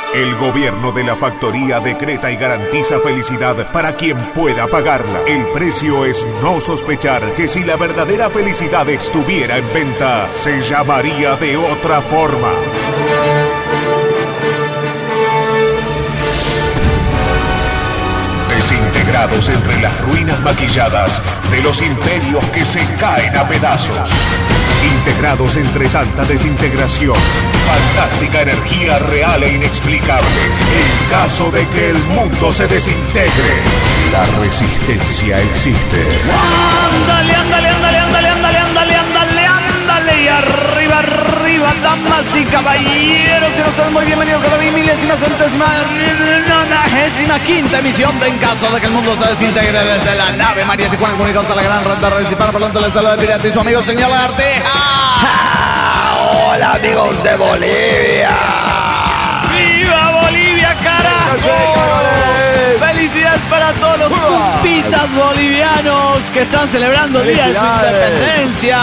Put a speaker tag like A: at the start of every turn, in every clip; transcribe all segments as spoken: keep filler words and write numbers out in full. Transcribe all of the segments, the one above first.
A: El gobierno de la factoría decreta y garantiza felicidad para quien pueda pagarla. El precio es no sospechar que si la verdadera felicidad estuviera en venta, se llamaría de otra forma. Desintegrados entre las ruinas maquilladas de los imperios que se caen a pedazos. Integrados entre tanta desintegración, fantástica energía real e inexplicable. En caso de que el mundo se desintegre, la resistencia existe.
B: Ándale, ándale, ándale, ándale, ándale, ándale, ándale, ándale. Y arriba, arriba, damas y caballeros. Y ustedes muy bienvenidos a la milésima, centésima, nonagésima quinta emisión de En Caso de que el Mundo se Desintegre, desde la nave María Tijuana, comunicados a la gran red de redes hispana. Por lo tanto, les saluda el pirata y su amigo el señor Arteja.
C: Hola, amigos de Bolivia.
B: ¡Viva Bolivia, carajo! Felicidades para todos los compitas bolivianos que están celebrando el día de su independencia.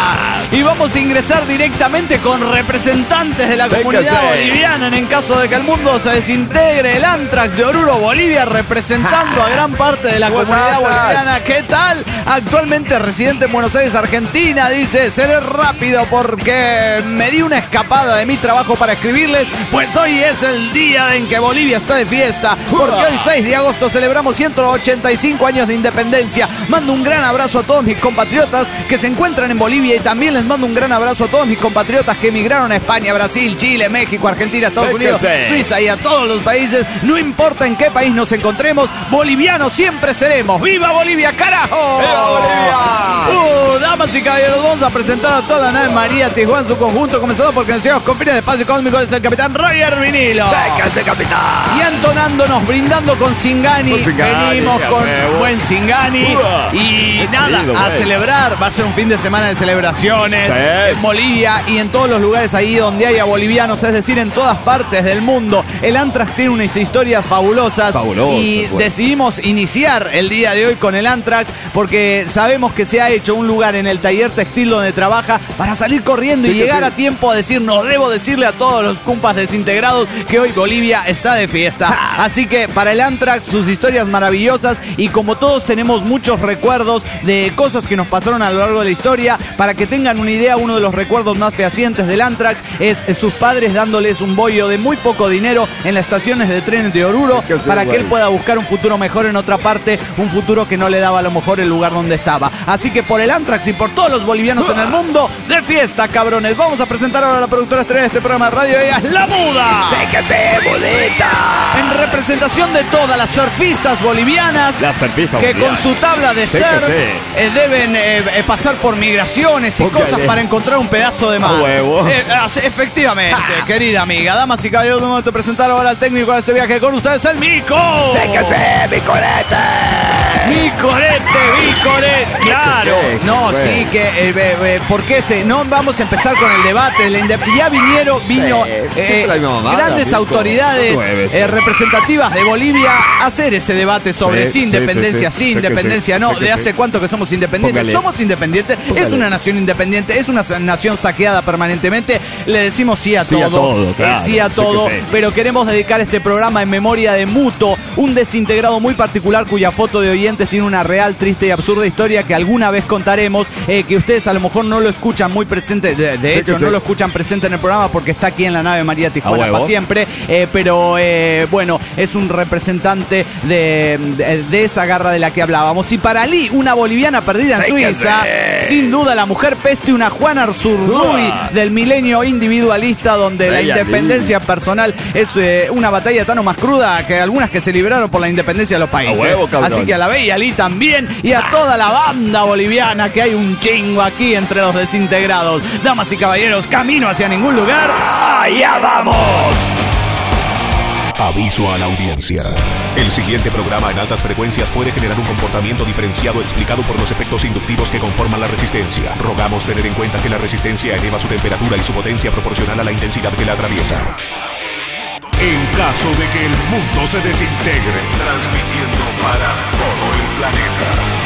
B: Y vamos a ingresar directamente con representantes de la comunidad boliviana en, en caso de que el mundo se desintegre. El Antrax de Oruro, Bolivia, representando a gran parte de la comunidad boliviana. ¿Qué tal? Actualmente residente en Buenos Aires, Argentina. Dice, seré rápido porque me di una escapada de mi trabajo para escribirles, pues hoy es el día en que Bolivia está de fiesta, porque hoy seis de agosto celebramos ciento ochenta y cinco años de independencia. Mando un gran abrazo a todos mis compatriotas que se encuentran en Bolivia, y también les mando un gran abrazo a todos mis compatriotas que emigraron a España, Brasil, Chile, México, Argentina, Estados Unidos, Suiza y a todos los países. No importa en qué país nos encontremos, bolivianos siempre seremos. ¡Viva Bolivia, carajo!
C: ¡Viva Bolivia!
B: Uh, damas y caballeros, vamos a presentar a toda la nave María Tijuana en su conjunto, comenzando por quien llegamos con fines de espacio cósmico, es el capitán Roger Vinilo.
C: ¡Séquense, capitán!
B: Y entonándonos, brindando con Singani,
C: con Singani
B: venimos con
C: nuevo.
B: buen Singani. Uh, y nada,
C: chido,
B: a
C: wey.
B: celebrar. Va a ser un fin de semana de celebraciones,
C: sí,
B: en Bolivia y en todos los lugares ahí donde haya bolivianos, es decir, en todas partes del mundo. El Antrax tiene unas historias fabulosas.
C: Fabulosas,
B: y
C: wey.
B: decidimos iniciar el día de hoy con el Antrax porque sabemos que se ha hecho un lugar en el taller textil donde trabaja para salir corriendo
C: Sí,
B: y
C: que
B: llegar
C: sí.
B: a tiempo a decir, no debo decirle a todos los compas desintegrados que hoy Bolivia está de fiesta. Así que para el Antrax, sus historias maravillosas, y como todos tenemos muchos recuerdos de cosas que nos pasaron a lo largo de la historia, para que tengan una idea, uno de los recuerdos más fehacientes del Antrax es sus padres dándoles un bollo de muy poco dinero en las estaciones de trenes de Oruro,
C: sí, que sí,
B: para
C: güey.
B: que él pueda buscar un futuro mejor en otra parte, un futuro que no le daba a lo mejor el lugar donde estaba. Así que por el Antrax y por todos los bolivianos en el mundo, de fiesta, cabrones. Vamos a presentar ahora a la productora estrella de este programa de radio. Ella es La Muda.
C: ¡Séquense, bolita!
B: En representación de todas las surfistas bolivianas,
C: Las surfistas
B: que
C: bolivianas.
B: con su tabla de
C: Sí,
B: surf
C: que sí.
B: eh, deben eh, eh, pasar por migraciones y
C: Póngale.
B: cosas para encontrar un pedazo de mar.
C: A huevo.
B: Eh, as- efectivamente, querida amiga. Damas y caballeros, de momento presentar ahora al técnico de este viaje con ustedes, el Mico.
C: ¡Séquense, mi corete!
B: Mi corete, mi corete, claro.
C: sí,
B: No,
C: bueno.
B: sí, que, eh, eh, eh, ¿por qué se? No vamos a empezar con el debate. La inde- ya vinieron, vino
C: Sí,
B: eh,
C: siempre la misma mamada,
B: grandes
C: Mirko.
B: autoridades
C: No juegues,
B: eh,
C: sí.
B: representativas de Bolivia a hacer ese debate sobre
C: Sí,
B: si
C: sí,
B: independencia,
C: sí,
B: sí,
C: sí, sé que
B: independencia,
C: sí,
B: no.
C: sé que
B: ¿De
C: sí.
B: hace cuánto que somos independientes?
C: Póngale.
B: Somos independientes. Es
C: Póngale.
B: una nación independiente, es una sa- nación saqueada permanentemente. Le decimos sí a
C: Sí
B: todo.
C: a todo,
B: eh,
C: claro,
B: sí a
C: sé que
B: todo.
C: sí.
B: Pero queremos dedicar este programa en memoria de Muto, un desintegrado muy particular cuya foto de oyentes tiene una real, triste y absurda historia que alguna vez contaremos, eh, que ustedes a lo mejor no lo escuchan muy presente, de, de
C: Sí
B: hecho
C: que sí.
B: no lo escuchan presente en el programa porque está aquí en la nave María Tijuana
C: A huevo.
B: para siempre, eh, pero eh, bueno, es un representante de, de, de esa garra de la que hablábamos. Y para Lee, una boliviana perdida en
C: Sí que
B: Suiza,
C: sí.
B: sin duda la mujer peste, una Juana Arzurduy
C: Uah.
B: del milenio individualista, donde la
C: Bella
B: independencia personal es eh, una batalla tan o más cruda que algunas que se libraron por la independencia de los países.
C: A huevo, cabrón.
B: Así que a la Bella Lee también, y a toda la banda boliviana, que hay un chingo aquí entre los desintegrados. Damas y caballeros, camino hacia ningún lugar.
C: ¡Allá vamos!
A: Aviso a la audiencia. El siguiente programa en altas frecuencias puede generar un comportamiento diferenciado explicado por los efectos inductivos que conforman la resistencia. Rogamos tener en cuenta que la resistencia eleva su temperatura y su potencia proporcional a la intensidad que la atraviesa. En caso de que el mundo se desintegre, transmitiendo para todo el planeta.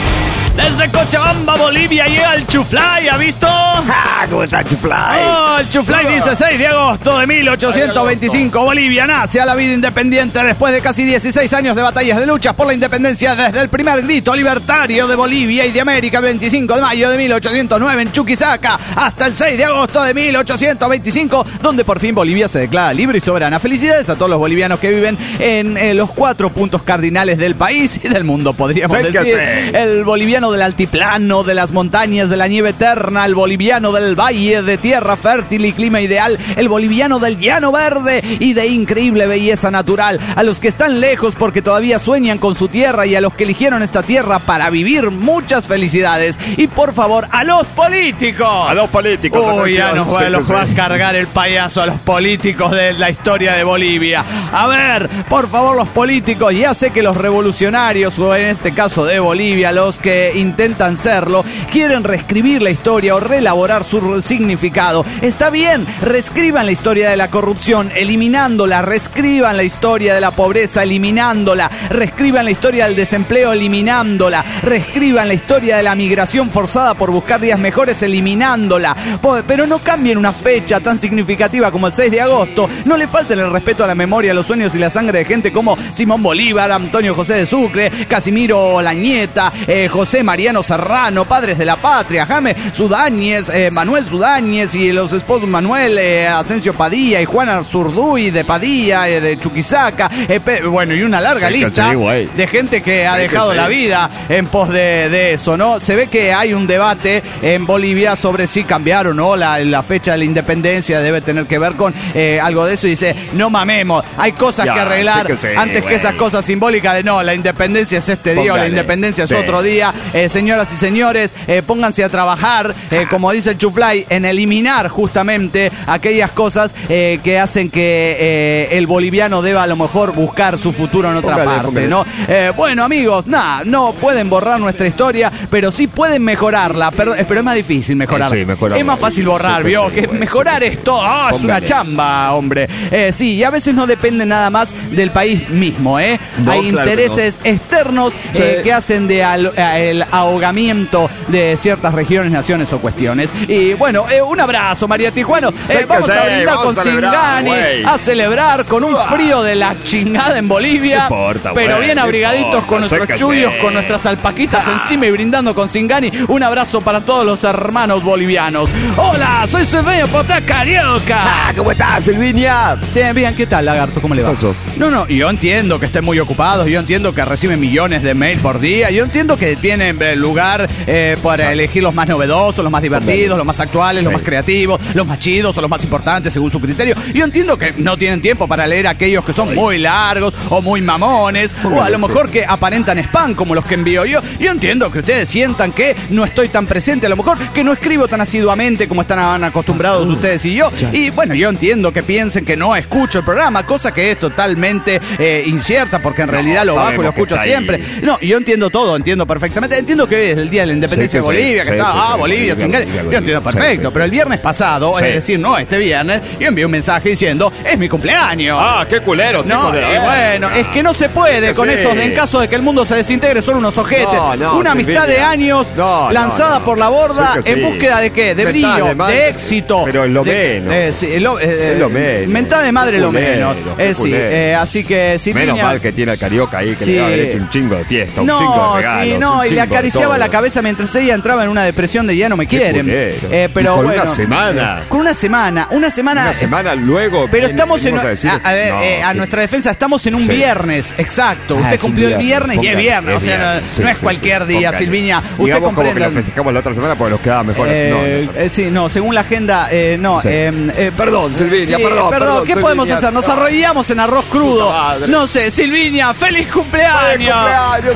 B: Desde Cochabamba, Bolivia, llega el Chuflay, ¿ha visto?
C: Ah, ¿cómo está Chuflay?
B: Oh, el Chuflay dice seis de agosto de mil ochocientos veinticinco, Bolivia nace a la vida independiente después de casi dieciséis años de batallas de luchas por la independencia desde el primer grito libertario de Bolivia y de América, veinticinco de mayo de mil ochocientos nueve en Chuquisaca, hasta el seis de agosto de mil ochocientos veinticinco, donde por fin Bolivia se declara libre y soberana. Felicidades a todos los bolivianos que viven en eh, los cuatro puntos cardinales del país y del mundo, podríamos
C: Sí,
B: decir.
C: sí.
B: El boliviano del altiplano, de las montañas, de la nieve eterna, el boliviano del valle, de tierra fértil y clima ideal, el boliviano del llano verde y de increíble belleza natural, a los que están lejos porque todavía sueñan con su tierra y a los que eligieron esta tierra para vivir, muchas felicidades. Y por favor, a los políticos.
C: A los políticos.
B: Uy, ya nos va,
C: Sí,
B: los
C: sí.
B: va a cargar el payaso a los políticos de la historia de Bolivia. A ver, por favor, los políticos, ya sé que los revolucionarios, o en este caso de Bolivia, los que intentan serlo, quieren reescribir la historia o reelaborar su significado. Está bien, reescriban la historia de la corrupción, eliminándola, reescriban la historia de la pobreza, eliminándola, reescriban la historia del desempleo, eliminándola, reescriban la historia de la migración forzada por buscar días mejores, eliminándola. Po- Pero no cambien una fecha tan significativa como el seis de agosto, no le falten el respeto a la memoria, a los sueños y la sangre de gente como Simón Bolívar, Antonio José de Sucre, Casimiro Lañeta, eh, José Mariano Serrano, padres de la patria, Jaime Sudáñez, eh, Manuel Sudáñez y los esposos Manuel eh, Asensio Padilla y Juana Zurduy de Padilla, eh, de Chuquisaca, eh, pe- bueno, y una larga
C: Sí, que
B: lista
C: sí, güey.
B: de gente que ha
C: Sí, que
B: dejado
C: sí.
B: la vida en pos de, de eso, ¿no? Se ve que hay un debate en Bolivia sobre si cambiar o no la, la fecha de la independencia, debe tener que ver con eh, algo de eso, y dice, no mamemos, hay cosas
C: Ya,
B: que arreglar
C: sí que sí,
B: antes
C: güey.
B: que esas cosas simbólicas de no, la independencia es este día o la
C: Póngale.
B: independencia es
C: Sí.
B: otro día. Eh, señoras y señores, eh, pónganse a trabajar, eh, como dice el Chuflay, en eliminar justamente aquellas cosas eh, que hacen que eh, el boliviano deba a lo mejor buscar su futuro en otra
C: Póngale,
B: parte,
C: póngale.
B: ¿no? Eh, bueno, amigos, nada, no pueden borrar nuestra historia, pero sí pueden mejorarla. Pero, eh, pero es más difícil mejorar.
C: Eh, sí, mejorarla.
B: Es más fácil borrar,
C: Sí,
B: ¿vio?
C: sí,
B: Que
C: güey,
B: mejorar
C: sí,
B: es todo. Ah, es una
C: Póngale.
B: chamba, hombre. Eh, sí, y a veces no depende nada más del país mismo, ¿eh?
C: No,
B: Hay
C: claro que
B: intereses externos
C: Sí.
B: eh, que hacen de al- eh, el ahogamiento de ciertas regiones, naciones o cuestiones. Y bueno, eh, un abrazo, María Tijuano. Eh,
C: Sí que
B: vamos a
C: sí,
B: brindar
C: vamos
B: con
C: a celebrar,
B: Singani,
C: güey.
B: a celebrar con un frío de la chingada en Bolivia.
C: No importa,
B: pero
C: güey,
B: bien
C: no
B: abrigaditos
C: importa,
B: con nuestros
C: sé que
B: chullos,
C: sí.
B: con nuestras alpaquitas encima y brindando con Singani. Un abrazo para todos los hermanos bolivianos. Hola, soy Silvio Potá Carioca.
C: Ah, ¿cómo estás, Silvinia?
B: Sí, bien, ¿qué tal, lagarto? ¿Cómo le va?
C: ¿Qué pasó?
B: No, no, yo entiendo que estén muy ocupados, yo entiendo que reciben millones de mails por día, yo entiendo que tienen eh, lugar eh, para
C: Ah.
B: elegir los más novedosos, los más divertidos, los más actuales, los
C: Sí.
B: más creativos, los más chidos o los más importantes según su criterio. Yo entiendo que no tienen tiempo para leer aquellos que son muy largos o muy mamones, o a
C: Póngale,
B: lo mejor
C: sí.
B: que aparentan spam como los que envío yo. Yo entiendo que ustedes sientan que no estoy tan presente, a lo mejor que no escribo tan asiduamente como están acostumbrados ustedes y yo. Y bueno, yo entiendo que piensen que no escucho el programa, cosa que es totalmente eh, incierta, porque en realidad lo bajo y lo
C: sabemos que
B: escucho
C: está ahí.
B: siempre. No, yo entiendo todo, entiendo perfectamente. Entiendo que hoy es el día de la independencia
C: Sí,
B: de
C: que sí,
B: Bolivia, que
C: sí,
B: está,
C: sí,
B: ah,
C: sí,
B: Bolivia,
C: sí,
B: sin
C: sí,
B: ganas.
C: sí, sí,
B: Yo entiendo
C: sí,
B: perfecto,
C: sí,
B: pero el
C: sí.
B: viernes pasado,
C: Sí.
B: es decir, no este viernes, yo envié un mensaje diciendo, es mi cumpleaños.
C: Ah, qué culero,
B: No,
C: hijo de
B: y
C: la
B: bueno,
C: verga.
B: es que no se puede
C: Que
B: con
C: sí.
B: esos de en caso de que el mundo se desintegre, son unos ojetes.
C: No, no,
B: Una amistad
C: Silvina.
B: de años
C: No, no,
B: lanzada
C: no.
B: por la borda
C: Sí que
B: en
C: sí.
B: búsqueda de qué? De
C: Mentada
B: brillo,
C: de
B: de,
C: madre.
B: éxito.
C: Pero es lo
B: de-
C: menos.
B: eh, sí, es lo, eh,
C: Es lo menos.
B: Mentada de madre
C: Qué
B: lo
C: culero,
B: menos.
C: qué
B: Eh, sí,
C: culero.
B: eh, así que si
C: Menos
B: Piña-
C: mal que tiene al Carioca ahí, que
B: Sí.
C: le va a haber hecho un chingo de fiesta, un chingo
B: No,
C: de regalos.
B: sí,
C: un
B: no, y le
C: chingo de
B: acariciaba
C: todo.
B: la cabeza mientras ella entraba en una depresión de ya no me
C: Qué
B: quieren.
C: culero.
B: Eh, pero
C: Y con
B: bueno,
C: una semana.
B: eh, con una semana, una semana.
C: Una semana luego.
B: Pero
C: ven-
B: estamos en.
C: venimos
B: A,
C: a decir-
B: a ver,
C: No,
B: eh, a
C: que-
B: nuestra defensa, estamos en un
C: Sí.
B: viernes, exacto.
C: Ah,
B: Usted
C: es un
B: cumplió el viernes y es
C: póngale,
B: viernes,
C: es
B: o sea, no,
C: viernes. Sí,
B: no es
C: sí,
B: cualquier
C: sí,
B: día,
C: póngale.
B: Silviña. Usted
C: Digamos como que
B: comprende.
C: lo festejamos la otra semana porque nos quedaba mejor.
B: Eh,
C: no, no.
B: eh, sí, no, según la agenda, eh, no.
C: Sí.
B: eh, eh,
C: Perdón, Silvinia,
B: sí,
C: perdón, perdón,
B: ¿qué
C: Silvinia.
B: podemos hacer? Nos arrodillamos en arroz crudo.
C: Puta madre.
B: No sé, Silvinia, feliz cumpleaños.
C: ¡Feliz cumpleaños,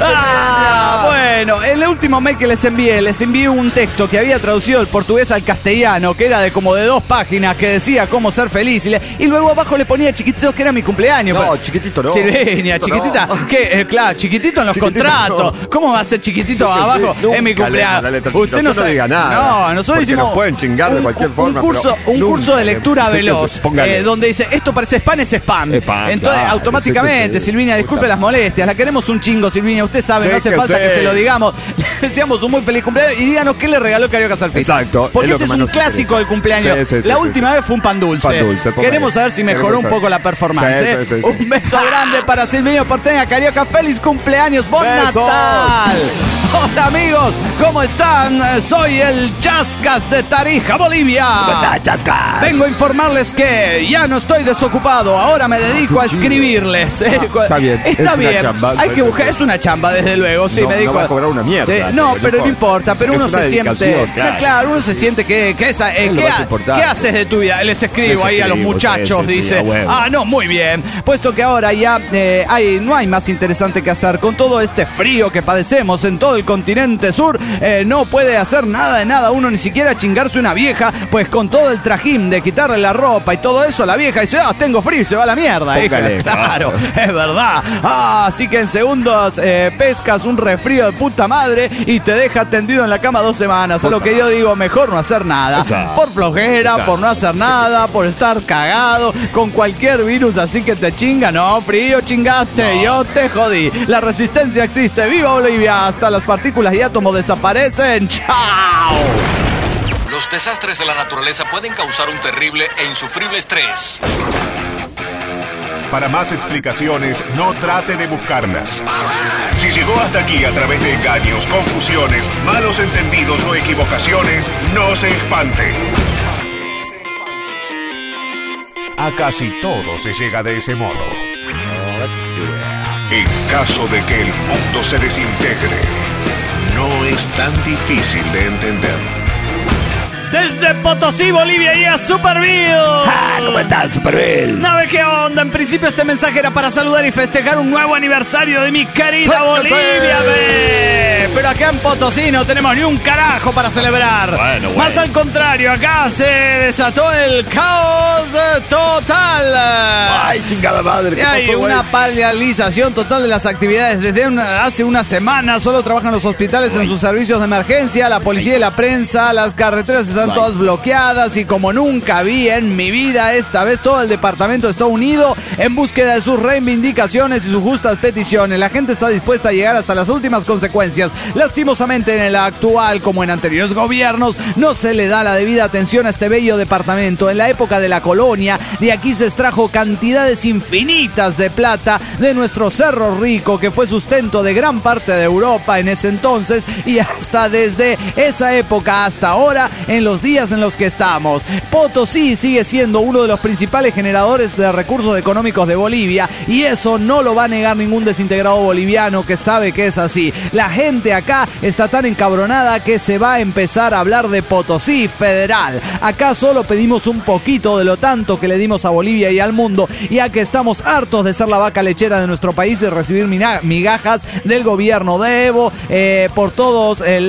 B: Ah, bueno, el último mail que les envié, les envié un texto que había traducido del portugués al castellano, que era de como de dos páginas, que decía cómo ser feliz. Y, le- y luego abajo le ponía chiquitito que era mi cumpleaños.
C: No,
B: Pero-
C: chiquitito no.
B: Silvinia,
C: Chiquitito
B: chiquitita.
C: no.
B: ¿Qué? Eh, claro, chiquitito en los
C: Chiquitito
B: contratos.
C: no.
B: ¿Cómo va a ser chiquitito
C: Sí, sí,
B: abajo?
C: nunca
B: es mi
C: le
B: cumpleaños.
C: manda letra chiquita.
B: no
C: Usted no
B: sabe-
C: diga nada.
B: No, nosotros
C: Porque
B: hicimos.
C: nos pueden chingar de
B: un
C: cualquier
B: cu-
C: forma,
B: Un curso,
C: pero
B: un curso
C: nunca
B: de
C: le-
B: lectura
C: sí que
B: veloz.
C: se- póngale.
B: eh, donde dice, esto parece spam, es spam.
C: Spam,
B: Entonces,
C: claro,
B: automáticamente,
C: sí que sí.
B: Silvinia, disculpe
C: Puta
B: las molestias. La queremos un chingo, Silvinia. Usted sabe,
C: Sí
B: no hace
C: que
B: falta
C: sí.
B: que se lo digamos. saludamos, le deseamos un muy feliz cumpleaños y díganos qué le regaló Carioca Surfista.
C: Exacto.
B: Porque
C: es
B: ese es un clásico
C: interesa.
B: del cumpleaños.
C: Sí, sí, sí,
B: la
C: sí,
B: última
C: sí.
B: vez fue un pan dulce.
C: Pan dulce,
B: Queremos
C: ahí.
B: saber si mejoró
C: Queremos
B: un
C: saber.
B: poco la performance.
C: Sí,
B: ¿eh?
C: sí, sí, sí.
B: Un beso grande para Silvino Porteña, Carioca. ¡Feliz cumpleaños! ¡Bon
C: Besos.
B: Natal! Hola amigos, ¿cómo están? Soy el Chascas de Tarija, Bolivia.
C: Chascas.
B: Vengo a informarles que ya no estoy desocupado, ahora me dedico a escribirles. ¿eh?
C: Está bien,
B: Está
C: es una
B: bien.
C: chamba.
B: Hay que buscar, es una chamba desde luego, sí,
C: No,
B: me dedico
C: no va a cobrar una mierda,
B: Sí,
C: pero
B: no,
C: no
B: pero no
C: importa.
B: importa, pero
C: Es
B: uno
C: una
B: se siente,
C: dedicación, claro.
B: claro, uno se siente que, que esa, eh,
C: Es lo
B: ¿qué,
C: más
B: ha-
C: importante.
B: ¿qué haces de tu vida? Les escribo
C: Les
B: ahí a los
C: escribo,
B: muchachos,
C: sí, sí, sí,
B: dice.
C: a huevo.
B: Ah, no, muy bien. Puesto que ahora ya eh, hay, no hay más interesante que hacer con todo este frío que padecemos en todo el continente sur. Eh, no puede hacer nada de nada uno, ni siquiera chingarse una vieja, pues con todo el trajín de quitarle la ropa y todo eso, la vieja dice, ah, tengo frío y se va a la mierda.
C: Póngale,
B: hija. Claro,
C: claro.
B: es verdad. Ah, así que en segundos eh, pescas un resfrío de puta madre y te deja tendido en la cama dos semanas. A lo que yo digo, mejor no hacer nada.
C: Exacto.
B: Por flojera,
C: Exacto.
B: por no hacer nada, por estar cagado con cualquier virus así que te chinga. No, frío chingaste, yo te jodí. La resistencia existe. ¡Viva Bolivia! Hasta las partículas y átomos desaparecen. ¡Chao!
D: Los desastres de la naturaleza pueden causar un terrible e insufrible estrés.
A: Para más explicaciones, no trate de buscarlas. Si llegó hasta aquí a través de engaños, confusiones, malos entendidos o equivocaciones, no se espante. A casi todo se llega de ese modo. En caso de que el mundo se desintegre, no es tan difícil de entender.
B: Desde Potosí, Bolivia, llega Superbill.
C: Ah, ¿cómo estás, Superbill?
B: ¿Nave qué onda? En principio este mensaje era para saludar y festejar un nuevo aniversario de mi querida
C: ¡Sí,
B: Bolivia,
C: sí!
B: ve. Pero acá en Potosí no tenemos ni un carajo para celebrar.
C: Bueno, bueno.
B: Más al contrario, acá se desató el caos total.
C: Ay, chingada madre. ¿qué
B: Hay
C: pasó,
B: una
C: güey?
B: paralización total de las actividades. Desde una- hace una semana solo trabajan los hospitales en sus servicios de emergencia, la policía y la prensa, las carreteras están
C: Ay.
B: todas bloqueadas y como nunca vi en mi vida, esta vez todo el departamento está unido en búsqueda de sus reivindicaciones y sus justas peticiones. La gente está dispuesta a llegar hasta las últimas consecuencias. Lastimosamente en el actual, como en anteriores gobiernos, no se le da la debida atención a este bello departamento. En la época de la colonia, de aquí se extrajo cantidades infinitas de plata de nuestro Cerro Rico, que fue sustento de gran parte de Europa en ese entonces, y hasta desde esa época hasta ahora, en los días en los que estamos. Potosí sigue siendo uno de los principales generadores de recursos económicos de Bolivia, y eso no lo va a negar ningún desintegrado boliviano que sabe que es así. La gente acá está tan encabronada que se va a empezar a hablar de Potosí federal. Acá solo pedimos un poquito de lo tanto que le dimos a Bolivia y al mundo, ya que estamos hartos de ser la vaca lechera de nuestro país y recibir mina- migajas del gobierno de Evo. Eh, por todos, el,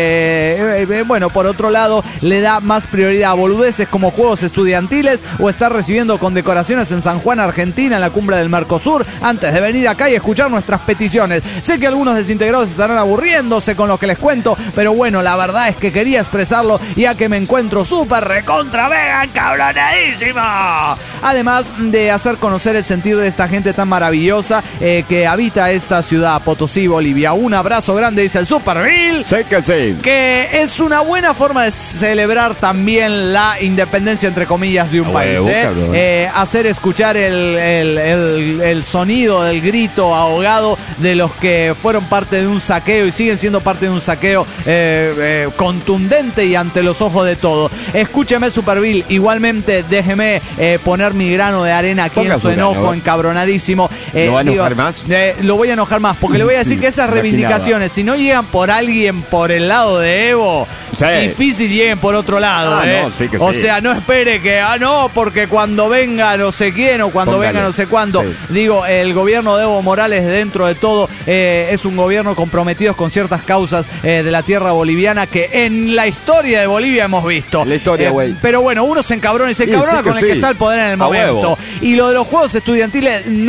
B: eh, eh, bueno, por otro lado, le da más prioridad a boludeces como juegos estudiantiles o estar recibiendo condecoraciones en San Juan, Argentina, en la cumbre del Mercosur, antes de venir acá y escuchar nuestras peticiones. Sé que algunos desintegrados estarán aburriéndose con lo que les cuento, pero bueno, la verdad es que quería expresarlo ya que me encuentro súper recontra mega encabronadísimo. Además de hacer conocer el sentir de esta gente tan maravillosa eh, que habita esta ciudad, Potosí, Bolivia. Un abrazo grande, dice el Superbill.
C: Sé que sí.
B: Que es una buena forma de celebrar también la independencia, entre comillas, de un
C: A
B: país.
C: huevo,
B: ¿eh?
C: cabrón.
B: Eh, hacer escuchar el, el, el, el sonido del grito ahogado de los que fueron parte de un saqueo y siguen siendo parte de un saqueo eh, eh, contundente y ante los ojos de todo. Escúcheme, Superbill. Igualmente, déjeme eh, poner mi grano de arena aquí
C: Ponga
B: en su
C: su grano.
B: enojo encabronadísimo. Eh,
C: ¿Lo va a enojar más?
B: eh, lo voy a enojar más porque le voy a decir
C: Sí,
B: que esas
C: imaginaba.
B: reivindicaciones, si no llegan por alguien por el lado de Evo,
C: Sí.
B: difícil lleguen por otro lado.
C: Ah,
B: ¿eh?
C: no, sí que
B: o
C: sí.
B: sea, no espere que, ah, no, porque cuando venga no sé quién o cuando
C: Póngale.
B: venga no sé cuándo.
C: Sí.
B: Digo, el gobierno de Evo Morales, dentro de todo, eh, es un gobierno comprometido con ciertas causas eh, de la tierra boliviana que en la historia de Bolivia hemos visto.
C: La historia,
B: Eh,
C: güey.
B: pero bueno, uno se encabrona y se
C: Sí,
B: encabrona
C: sí que
B: con el que
C: sí.
B: está el poder en el
C: A
B: momento.
C: huevo.
B: Y lo de los juegos estudiantiles no es tan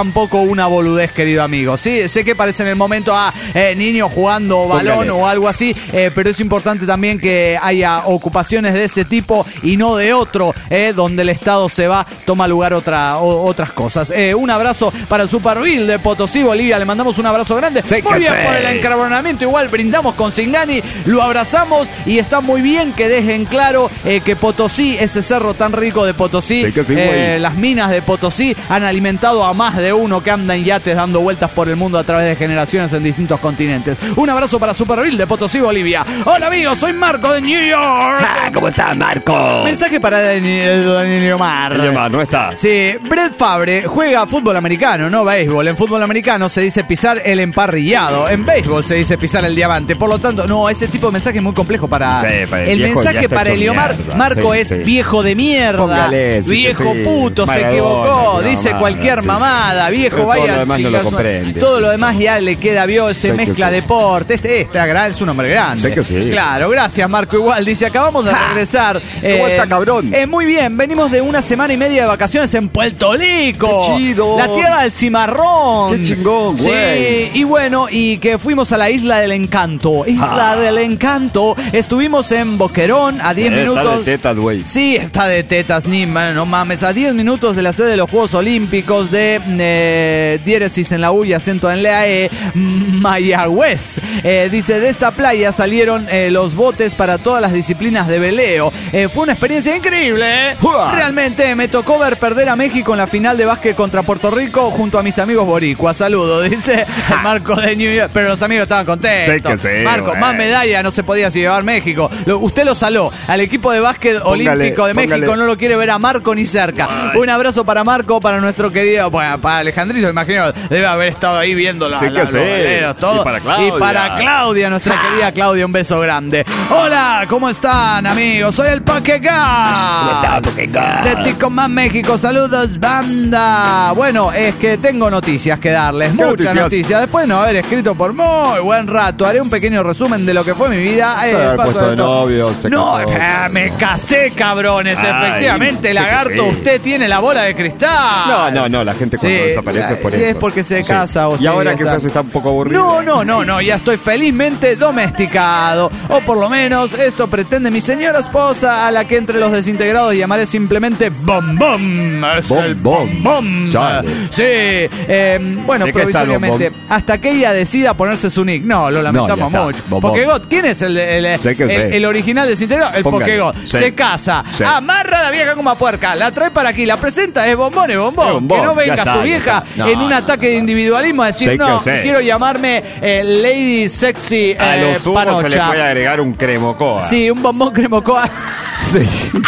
B: un poco una boludez, querido amigo. Sí, sé que parece en el momento a eh, niño jugando balón Póngale. o algo así, eh, pero es importante también que haya ocupaciones de ese tipo y no de otro, eh, donde el Estado se va, toma lugar otra, o, otras cosas. Eh, un abrazo para el Superville de Potosí, Bolivia. Le mandamos un abrazo grande. Sí, muy bien sé. por el encarbonamiento. Igual brindamos con Singani, lo abrazamos y está muy bien que dejen claro eh, que Potosí, ese cerro tan rico de Potosí, sí, sí, eh, las minas de Potosí han alimentado a más de uno que anda en yates dando vueltas por el mundo a través de generaciones en distintos continentes. Un abrazo para Superville de Potosí, Bolivia. Hola amigos, soy Marco de New York.
C: Ah, ¿cómo estás, Marco?
B: Mensaje para Daniel Omar.
C: Daniel Omar, no está.
B: Sí, Brett Favre juega fútbol americano, no béisbol. En fútbol americano se dice pisar el emparrillado. En béisbol se dice pisar el diamante. Por lo tanto, no, ese tipo de mensaje es muy complejo para...
C: Sí, para el
B: el
C: viejo
B: mensaje para Eliomar,
C: mierda.
B: Marco, sí, es sí. viejo de mierda.
C: Póngale, sí,
B: viejo
C: sí.
B: puto,
C: Maradona,
B: se equivocó. Dice
C: mamada,
B: cualquier
C: sí.
B: mamada. Viejo,
C: Pero
B: vaya...
C: todo lo demás no lo comprende.
B: Todo lo demás ya le queda, vio, se
C: Sí,
B: mezcla
C: sí.
B: deporte. Este, este es un hombre grande.
C: Sí que sí.
B: Claro, gracias Marco. Igual, dice, acabamos de regresar.
C: ¿Cómo está, cabrón?
B: Eh, muy bien, venimos de una semana y media de vacaciones en Puerto Rico.
C: ¡Qué chido!
B: La tierra del cimarrón.
C: ¡Qué chingón, güey!
B: Sí, y bueno, y que fuimos a la Isla del Encanto. Isla
C: Ah.
B: del Encanto. Estuvimos en Boquerón a diez
C: Eh,
B: minutos.
C: Está de tetas, güey.
B: Sí, está de tetas, ni man, no mames. A diez minutos de la sede de los Juegos Olímpicos de eh, diéresis en la U y acento en la E, Mayagüez. Eh, dice, de esta playa salieron eh, los botes para todas las disciplinas de veleo. Eh, fue una experiencia increíble, ¿eh? Realmente me tocó ver perder a México en la final de básquet contra Puerto Rico junto a mis amigos boricuas. Saludos, dice Marco de New York. Pero los amigos estaban contentos.
C: Sí que sí,
B: Marco,
C: güey.
B: más medalla no se podía llevar México. Lo, usted lo saló al equipo de básquet
C: Póngale,
B: olímpico de México.
C: póngale.
B: No lo quiere ver a Marco ni cerca. Ay. Un abrazo para Marco, para nuestro querido, bueno, para Alejandrito, imagino, debe haber estado ahí viendo la,
C: Sí
B: la,
C: que sí.
B: los veleros, todo.
C: Y para Claudia.
B: Y para Claudia, nuestra
C: Ja.
B: querida Claudia, un beso grande. Hola, ¿cómo están, amigos? Soy el Paquegá.
C: ¿Cómo está, Paquegá?
B: De Ticomán, México. Saludos, banda. Bueno, es que tengo noticias que darles. Muchas
C: noticias?
B: noticias. Después de no haber escrito por muy buen rato, haré un pequeño resumen de lo que fue mi vida.
C: Se
B: Eh,
C: había
B: paso
C: puesto de
B: esto.
C: novio, se
B: No,
C: casó.
B: eh, me casé, cabrones.
C: Ay,
B: Efectivamente,
C: sí,
B: lagarto,
C: sí.
B: usted tiene la bola de cristal.
C: No, no, no, la gente cuando
B: Sí,
C: desaparece es por
B: es
C: eso.
B: porque se
C: Sí.
B: casa o
C: Y
B: sí,
C: ahora
B: o sea.
C: quizás está un poco aburrido.
B: No, no, no, no, ya estoy felizmente domesticado. O por lo menos esto pretende mi señora esposa, a la que entre los desintegrados llamaré simplemente Bom Bom. Es
C: Bom
B: el
C: Bom.
B: Bom.
C: Chale.
B: Sí, eh, bueno,
C: ¿De qué está el Bom
B: provisoriamente,
C: Bom?
B: hasta que ella decida ponerse su nick. No, lo lamentamos
C: No, ya está.
B: mucho.
C: Bom Bom.
B: Pokegot, ¿quién es el, el,
C: Sé que
B: el,
C: sé.
B: el original desintegrado? El
C: Póngale.
B: Pokegot.
C: Sí.
B: Se casa,
C: Sí.
B: amarra a la vieja como a puerca, la trae para aquí, la presenta, es bombón, es bombón.
C: Es bombón,
B: Que no
C: ya
B: venga
C: está,
B: su
C: ya
B: vieja
C: está. No,
B: en un
C: no,
B: ataque
C: no.
B: de individualismo a decir,
C: Sí que
B: no,
C: sé.
B: quiero llamarme eh, Lady Sexy
C: A
B: eh,
C: los humos se le
B: Panocha.
C: puede agregar un cremocoa.
B: Sí, un bombón cremocoa.
C: Sí.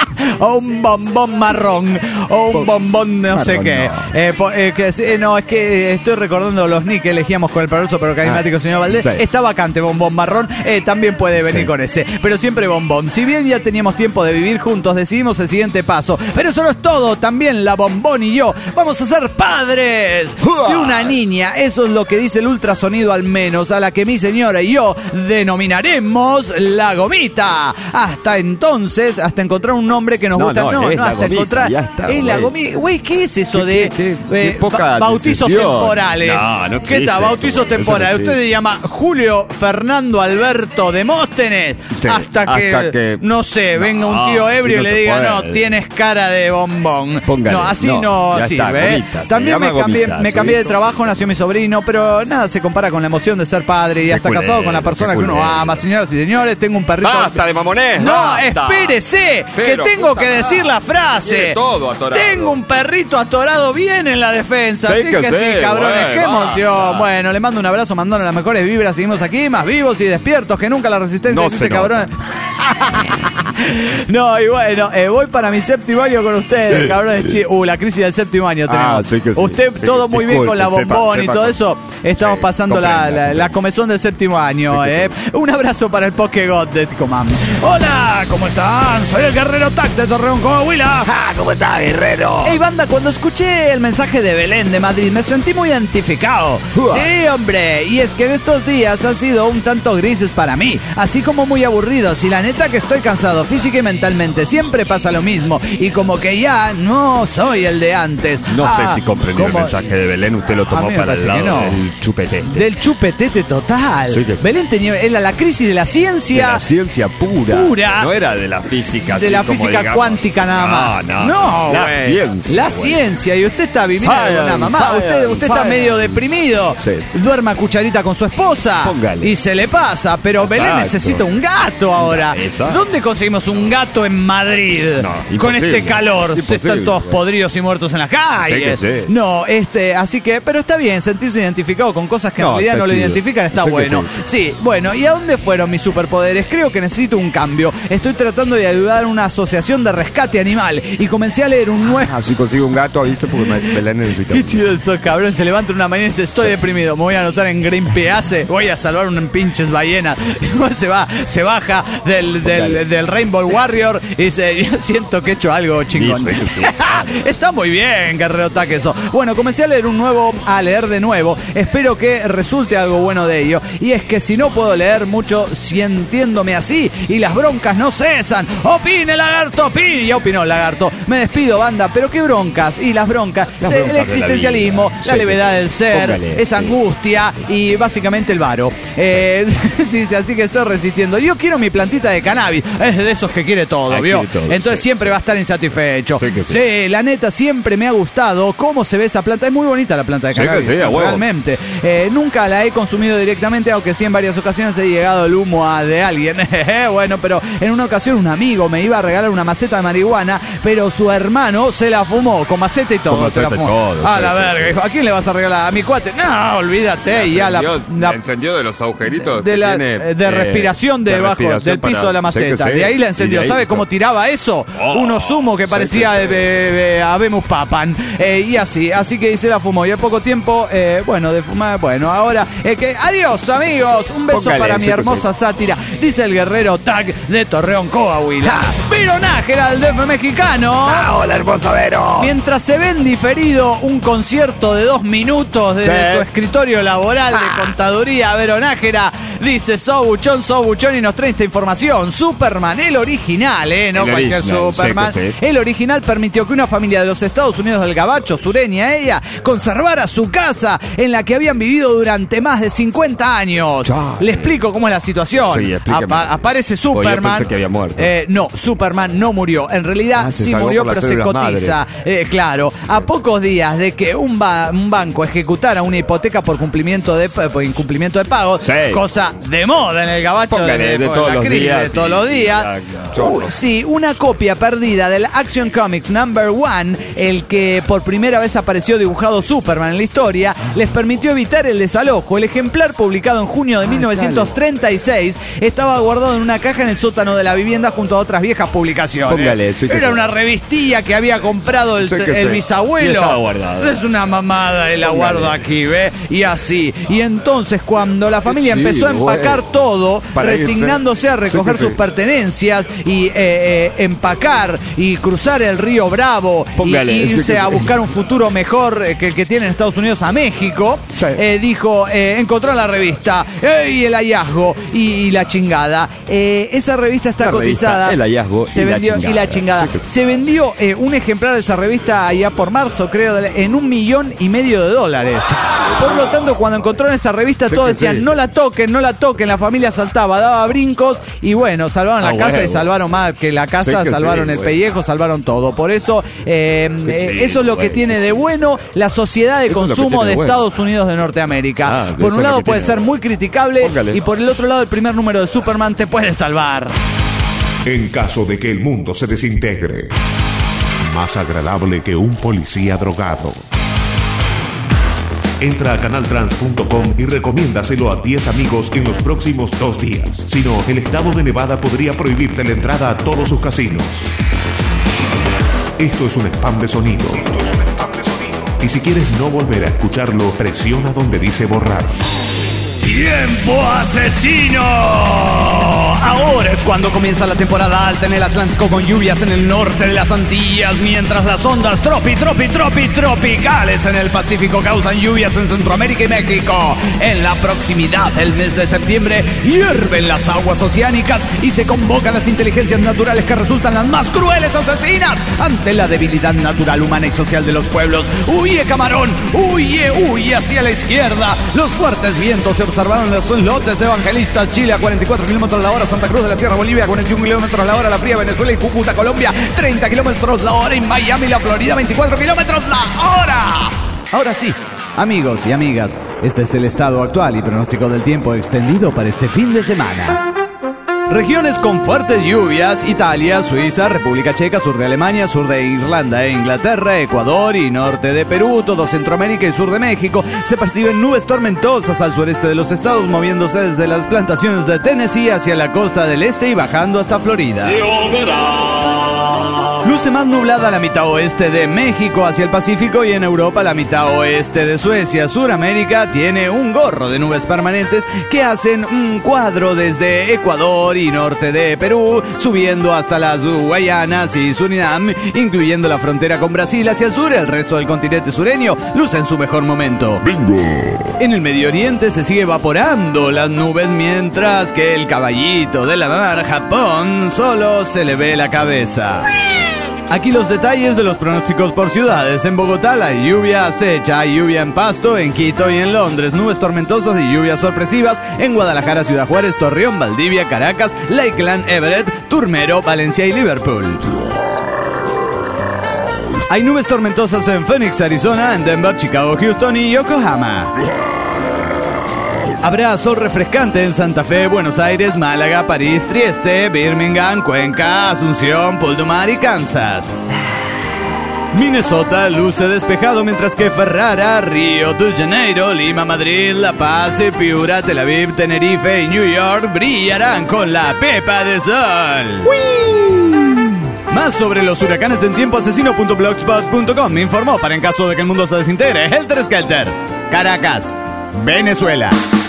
B: O un bombón marrón. O un bombón no sé
C: Marrón,
B: qué.
C: no.
B: Eh, po- eh, que, sí, no, es que eh, estoy recordando los nick que elegíamos con el perverso pero carismático
C: Ah,
B: señor Valdés.
C: sí.
B: Está vacante bombón marrón. Eh, también puede venir
C: Sí.
B: con ese. Pero siempre bombón. Si bien ya teníamos tiempo de vivir juntos, decidimos el siguiente paso. Pero eso no es todo. También la bombón y yo vamos a ser padres de una niña. Eso es lo que dice el ultrasonido al menos. A la que mi señora y yo denominaremos la Gomita. Hasta entonces, hasta encontrar un nombre que nos
C: No,
B: gusta.
C: no,
B: No,
C: es
B: no,
C: la
B: hasta
C: Gomita,
B: encontrar.
C: ya está,
B: es la
C: güey.
B: Gomita. Güey, ¿qué es eso
C: ¿Qué-
B: de
C: qué- qué
B: eh,
C: poca
B: ba- bautizos
C: decisión?
B: temporales?
C: No, no
B: ¿Qué
C: existe
B: tal?
C: eso,
B: Bautizos
C: güey, eso no
B: temporales. Usted
C: existe.
B: se llama Julio Fernando Alberto Demóstenes.
C: Sí,
B: hasta, que,
C: hasta que-
B: no sé, venga un
C: No,
B: tío ebrio
C: si
B: y
C: no
B: le
C: se
B: diga,
C: puede.
B: no, tienes cara de bombón.
C: Póngale,
B: no, así
C: no,
B: no,
C: ya está,
B: sirve. ¿eh?
C: Gomita, se
B: También me
C: llama
B: cambié,
C: Gomita,
B: me
C: ¿sí?
B: cambié de trabajo, nació mi sobrino, pero nada se compara con la emoción de ser padre y
C: Qué
B: hasta
C: culero,
B: casado con la persona
C: qué
B: que uno
C: culero.
B: ama. Señoras y señores, tengo un perrito.
C: ¡Basta de mamonés!
B: No,
C: basta!
B: espérese,
C: Pero,
B: que tengo
C: puta
B: que decir
C: madre,
B: la frase.
C: tiene todo atorado.
B: Tengo un perrito atorado bien en la defensa.
C: Sí
B: Así
C: que
B: que
C: sí,
B: sí, cabrones,
C: güey,
B: qué emoción.
C: basta.
B: Bueno, le mando un abrazo, mandando las mejores vibras. Seguimos aquí, más vivos y despiertos que nunca. La resistencia
C: No
B: existe,
C: se nota.
B: cabrones. No, y bueno, eh, voy para mi séptimo año con ustedes, cabrones. Chi- Uh, la crisis del séptimo año tenemos.
C: Ah, sí que sí.
B: Usted
C: Sí
B: todo
C: que-
B: muy bien con la
C: disculpe,
B: bombón
C: sepa-
B: y
C: sepa
B: todo
C: con-
B: eso. Estamos
C: Sí,
B: pasando la,
C: comprendo,
B: la, la
C: comprendo.
B: comezón del séptimo año.
C: Sí que
B: eh. Un abrazo para el Pokegot de Ticomán. Hola, ¿cómo están? Soy el Guerrero Tac de Torreón, Coahuila.
C: Ah, ¿cómo está, guerrero?
B: Hey banda, cuando escuché el mensaje de Belén de Madrid me sentí muy identificado.
C: Uah.
B: Sí, hombre, y es que en estos días han sido un tanto grises para mí, así como muy aburridos, y la neta que estoy cansado. física y mentalmente. Siempre pasa lo mismo. Y como que ya no soy el de antes.
C: No
B: ah,
C: sé si comprendió el mensaje de Belén. Usted lo tomó para el lado
B: no.
C: del chupetete.
B: Del chupetete total.
C: Sí que sí.
B: Belén tenía era la crisis de la ciencia.
C: De la ciencia pura.
B: Pura.
C: No era de la física.
B: De
C: así
B: la
C: como
B: física
C: digamos.
B: cuántica nada más.
C: No, no.
B: no
C: la
B: güey.
C: ciencia.
B: La
C: güey.
B: ciencia. Y usted está viviendo
C: Science,
B: con una mamá.
C: science,
B: usted usted está
C: science.
B: medio deprimido.
C: Sí.
B: Duerme a cucharita con su esposa.
C: Póngale.
B: Y se le pasa. Pero
C: Exacto.
B: Belén necesita un gato ahora.
C: Exacto.
B: ¿Dónde conseguimos un gato en Madrid?
C: No,
B: con
C: imposible.
B: este calor. Se
C: Imposible,
B: están todos
C: güey.
B: podridos y muertos en las calles.
C: Sí que sí.
B: No, este, así que, pero está bien, sentirse identificado con cosas que en
C: No,
B: realidad
C: está
B: no lo
C: chido.
B: identifican, está
C: Sí que
B: bueno.
C: sí,
B: Sí, bueno, ¿y a dónde fueron mis superpoderes? Creo que necesito un cambio. Estoy tratando de ayudar a una asociación de rescate animal y comencé a leer un nuevo...
C: Ah, si consigo un gato, avise porque me- Belén necesita.
B: Qué chido eso, cabrón. Se levanta una mañana y dice, estoy deprimido, me voy a anotar en Greenpeace, voy a salvar un pinches ballenas. Y luego se va, se baja del, del, del Rainbow Warrior y dice, yo siento que he hecho algo chingón.
C: Sí, sí, sí.
B: Está muy bien, Guerrero Taque, eso. Bueno, comencé a leer un nuevo, a leer de nuevo. Espero que resulte algo bueno de ello. Y es que si no puedo leer mucho, sintiéndome así y las broncas no cesan. ¡Opine, lagarto, opine! Ya opinó, lagarto. Me despido, banda, pero qué broncas. Y las broncas,
C: Las
B: se-
C: broncas
B: el
C: de la
B: existencialismo,
C: vida.
B: la
C: Sí,
B: levedad
C: sí.
B: del ser,
C: Póngale,
B: esa
C: sí.
B: angustia y básicamente el varo. Eh, sí, sí, así que estoy resistiendo. Yo quiero mi plantita de cannabis. Es de esos que quiere todo,
C: Ah,
B: ¿vio?
C: quiere todo,
B: Entonces
C: sí,
B: siempre
C: sí,
B: va a estar insatisfecho.
C: Sí que sí.
B: Sí, la neta, siempre me ha gustado cómo se ve esa planta. Es muy bonita la planta de
C: Sí que
B: cannabis.
C: sí, a huevo.
B: Realmente. Eh, nunca la he consumido directamente, aunque sí en varias ocasiones he llegado el humo a, de alguien. Bueno, pero en una ocasión un amigo me iba a regalar una maceta de marihuana, pero su hermano se la fumó, con maceta y todo.
C: Con
B: se la
C: maceta y
B: fumó.
C: todo,
B: A
C: sí,
B: la
C: sí,
B: verga,
C: sí.
B: dijo, ¿a quién le vas a regalar? ¿A mi cuate? No, olvídate. Y ya la,
C: encendió,
B: la-
C: la encendió de los agujeritos
B: de,
C: que
B: la,
C: tiene,
B: eh, de
C: eh,
B: respiración
C: de
B: debajo
C: respiración
B: del piso
C: para-
B: de la
C: sí que
B: maceta.
C: sí.
B: De ahí la
C: Y
B: encendió.
C: de ahí
B: ¿Sabe
C: hizo-
B: cómo tiraba eso?
C: Oh,
B: Unos humos que
C: sí
B: parecía
C: que
B: de,
C: sí.
B: de, de Habemus Papan. Eh, y así, así que se la fumó. Y al poco tiempo, eh, bueno, de fumar, bueno, ahora, eh, que adiós, amigos. Un beso
C: Póngale,
B: para mi
C: sí que
B: hermosa
C: sí.
B: sátira. Dice el guerrero Tag de Torreón, Coahuila. Vero Nájera, del D F mexicano.
C: Ah, hola, hermoso Vero.
B: Mientras se ve en diferido un concierto de dos minutos desde
C: Sí.
B: su escritorio laboral de contaduría, Vero Nájera dice, so buchón, so buchón, y nos trae esta información. Superman, el original, ¿eh? No
C: El
B: cualquier
C: original,
B: Superman.
C: sí que sí.
B: El original permitió que una familia de los Estados Unidos del Gabacho, sureña ella, conservara su casa en la que habían vivido durante más de cincuenta años.
C: Chale.
B: Le explico cómo es la situación.
C: Sí, explíqueme.
B: Apa- aparece
C: Pues yo
B: Superman.
C: pensé que había muerto.
B: Eh, no, Superman no murió. En realidad
C: Ah, se
B: sí
C: salvó
B: murió,
C: por las
B: pero se
C: células
B: cotiza. Eh, claro, a pocos días de que un, ba- un banco ejecutara una hipoteca por cumplimiento de por incumplimiento de pagos,
C: Sí.
B: cosa de moda en el gabacho
C: Póngale, de
B: por
C: todos
B: la
C: los
B: crisis
C: días,
B: de todos
C: sí,
B: los días.
C: ya, ya, chorro.
B: Uh, sí, una copia perdida del Action Comics Number One, el que por primera vez apareció dibujado Superman en la historia, les permitió evitar el desalojo. El ejemplar publicado en junio de mil novecientos treinta y seis estaba guardado en una caja en el sótano de la vivienda junto a otras viejas publicaciones.
C: Póngale, sí que
B: Era
C: sí.
B: una revistilla que había comprado el,
C: Sí que
B: el
C: sí.
B: bisabuelo.
C: Y estaba guardada.
B: Es una mamada y la
C: Póngale.
B: guardo aquí, ¿ve? Y así. Y entonces cuando la familia
C: chido,
B: empezó a empacar
C: güey.
B: todo,
C: Para irse.
B: resignándose a recoger
C: Sí que
B: sus
C: sí.
B: pertenencias y eh, eh, empacar y cruzar el río Bravo
C: Póngale,
B: y
C: sí
B: irse
C: que
B: a
C: sí.
B: buscar un futuro mejor eh, que el que tiene en Estados Unidos a México,
C: Sí.
B: eh, dijo, eh, encontró la revista eh, y el hallazgo y, y la chingada. Eh, esa revista está
C: La revista,
B: cotizada.
C: el hallazgo
B: se
C: y la
B: vendió,
C: chingada.
B: y la chingada.
C: Sí que sí.
B: Se vendió eh, un ejemplar de esa revista allá por marzo, creo, de- en un millón y medio de dólares. Por lo tanto, cuando encontraron esa revista,
C: Sí
B: todos
C: que
B: decían,
C: sí.
B: no la toquen, no la toquen. La familia saltaba, daba brincos y bueno, salvaron la
C: Ah,
B: casa y
C: huevo.
B: salvaron más que la casa,
C: Sí que
B: salvaron
C: sí,
B: el
C: güey.
B: pellejo, salvaron todo. Por eso, eh,
C: Qué
B: eh,
C: chido,
B: eso es lo que
C: güey.
B: tiene de bueno la sociedad de
C: Eso es lo que
B: consumo
C: tiene
B: de
C: de bueno.
B: Estados Unidos de Norteamérica.
C: Ah,
B: por
C: eso es
B: un
C: lo
B: lado
C: que
B: puede
C: tiene
B: ser
C: de
B: muy criticable
C: Póngale.
B: y por el otro lado el primer número de Superman te puede salvar.
A: En caso de que el mundo se desintegre, más agradable que un policía drogado. Entra a canal trans punto com y recomiéndaselo a diez amigos en los próximos dos días. Si no, el estado de Nevada podría prohibirte la entrada a todos sus casinos. Esto es un spam de sonido. Esto es un spam de sonido. Y si quieres no volver a escucharlo, presiona donde dice borrar.
B: ¡Tiempo asesino! Ahora es cuando comienza la temporada alta en el Atlántico con lluvias en el norte de las Antillas, mientras las ondas tropi, tropi, tropi, tropicales en el Pacífico causan lluvias en Centroamérica y México. En la proximidad del mes de septiembre hierven las aguas oceánicas y se convocan las inteligencias naturales que resultan las más crueles asesinas ante la debilidad natural, humana y social de los pueblos. ¡Huye, camarón! ¡Huye, huye hacia la izquierda! Los fuertes vientos se observaron en los lotes evangelistas, Chile a cuarenta y cuatro kilómetros la hora, Santa Cruz de la Tierra, Bolivia a cuarenta y un kilómetros la hora, La Fría, Venezuela y Cúcuta, Colombia, treinta kilómetros la hora, y Miami, la Florida, veinticuatro kilómetros la hora. Ahora sí, amigos y amigas, este es el estado actual y pronóstico del tiempo extendido para este fin de semana. Regiones con fuertes lluvias: Italia, Suiza, República Checa, sur de Alemania, sur de Irlanda e Inglaterra, Ecuador y norte de Perú, todo Centroamérica y sur de México. Se perciben nubes tormentosas al sureste de los estados, moviéndose desde las plantaciones de Tennessee hacia la costa del este y bajando hasta Florida. Luce más nublada la mitad oeste de México hacia el Pacífico y en Europa la mitad oeste de Suecia. Suramérica tiene un gorro de nubes permanentes que hacen un cuadro desde Ecuador y norte de Perú, subiendo hasta las Guayanas y Surinam, incluyendo la frontera con Brasil hacia el sur. El resto del continente sureño luce en su mejor momento. ¡Bingo! En el Medio Oriente se sigue evaporando las nubes, mientras que el caballito de la mar, Japón, solo se le ve la cabeza. Aquí los detalles de los pronósticos por ciudades. En Bogotá la lluvia acecha, lluvia en Pasto, en Quito y en Londres, nubes tormentosas y lluvias sorpresivas en Guadalajara, Ciudad Juárez, Torreón, Valdivia, Caracas, Lakeland, Everett, Turmero, Valencia y Liverpool. Hay nubes tormentosas en Phoenix, Arizona, en Denver, Chicago, Houston y Yokohama. Habrá sol refrescante en Santa Fe, Buenos Aires, Málaga, París, Trieste, Birmingham, Cuenca, Asunción, Puldumar y Kansas. Minnesota luce despejado, mientras que Ferrara, Río de Janeiro, Lima, Madrid, La Paz, Piura, Tel Aviv, Tenerife y New York brillarán con la pepa de sol. ¡Uy! Más sobre los huracanes en tiempo asesino punto blogspot punto com. Me informó para en caso de que el mundo se desintegre Helter Skelter. Caracas, Venezuela.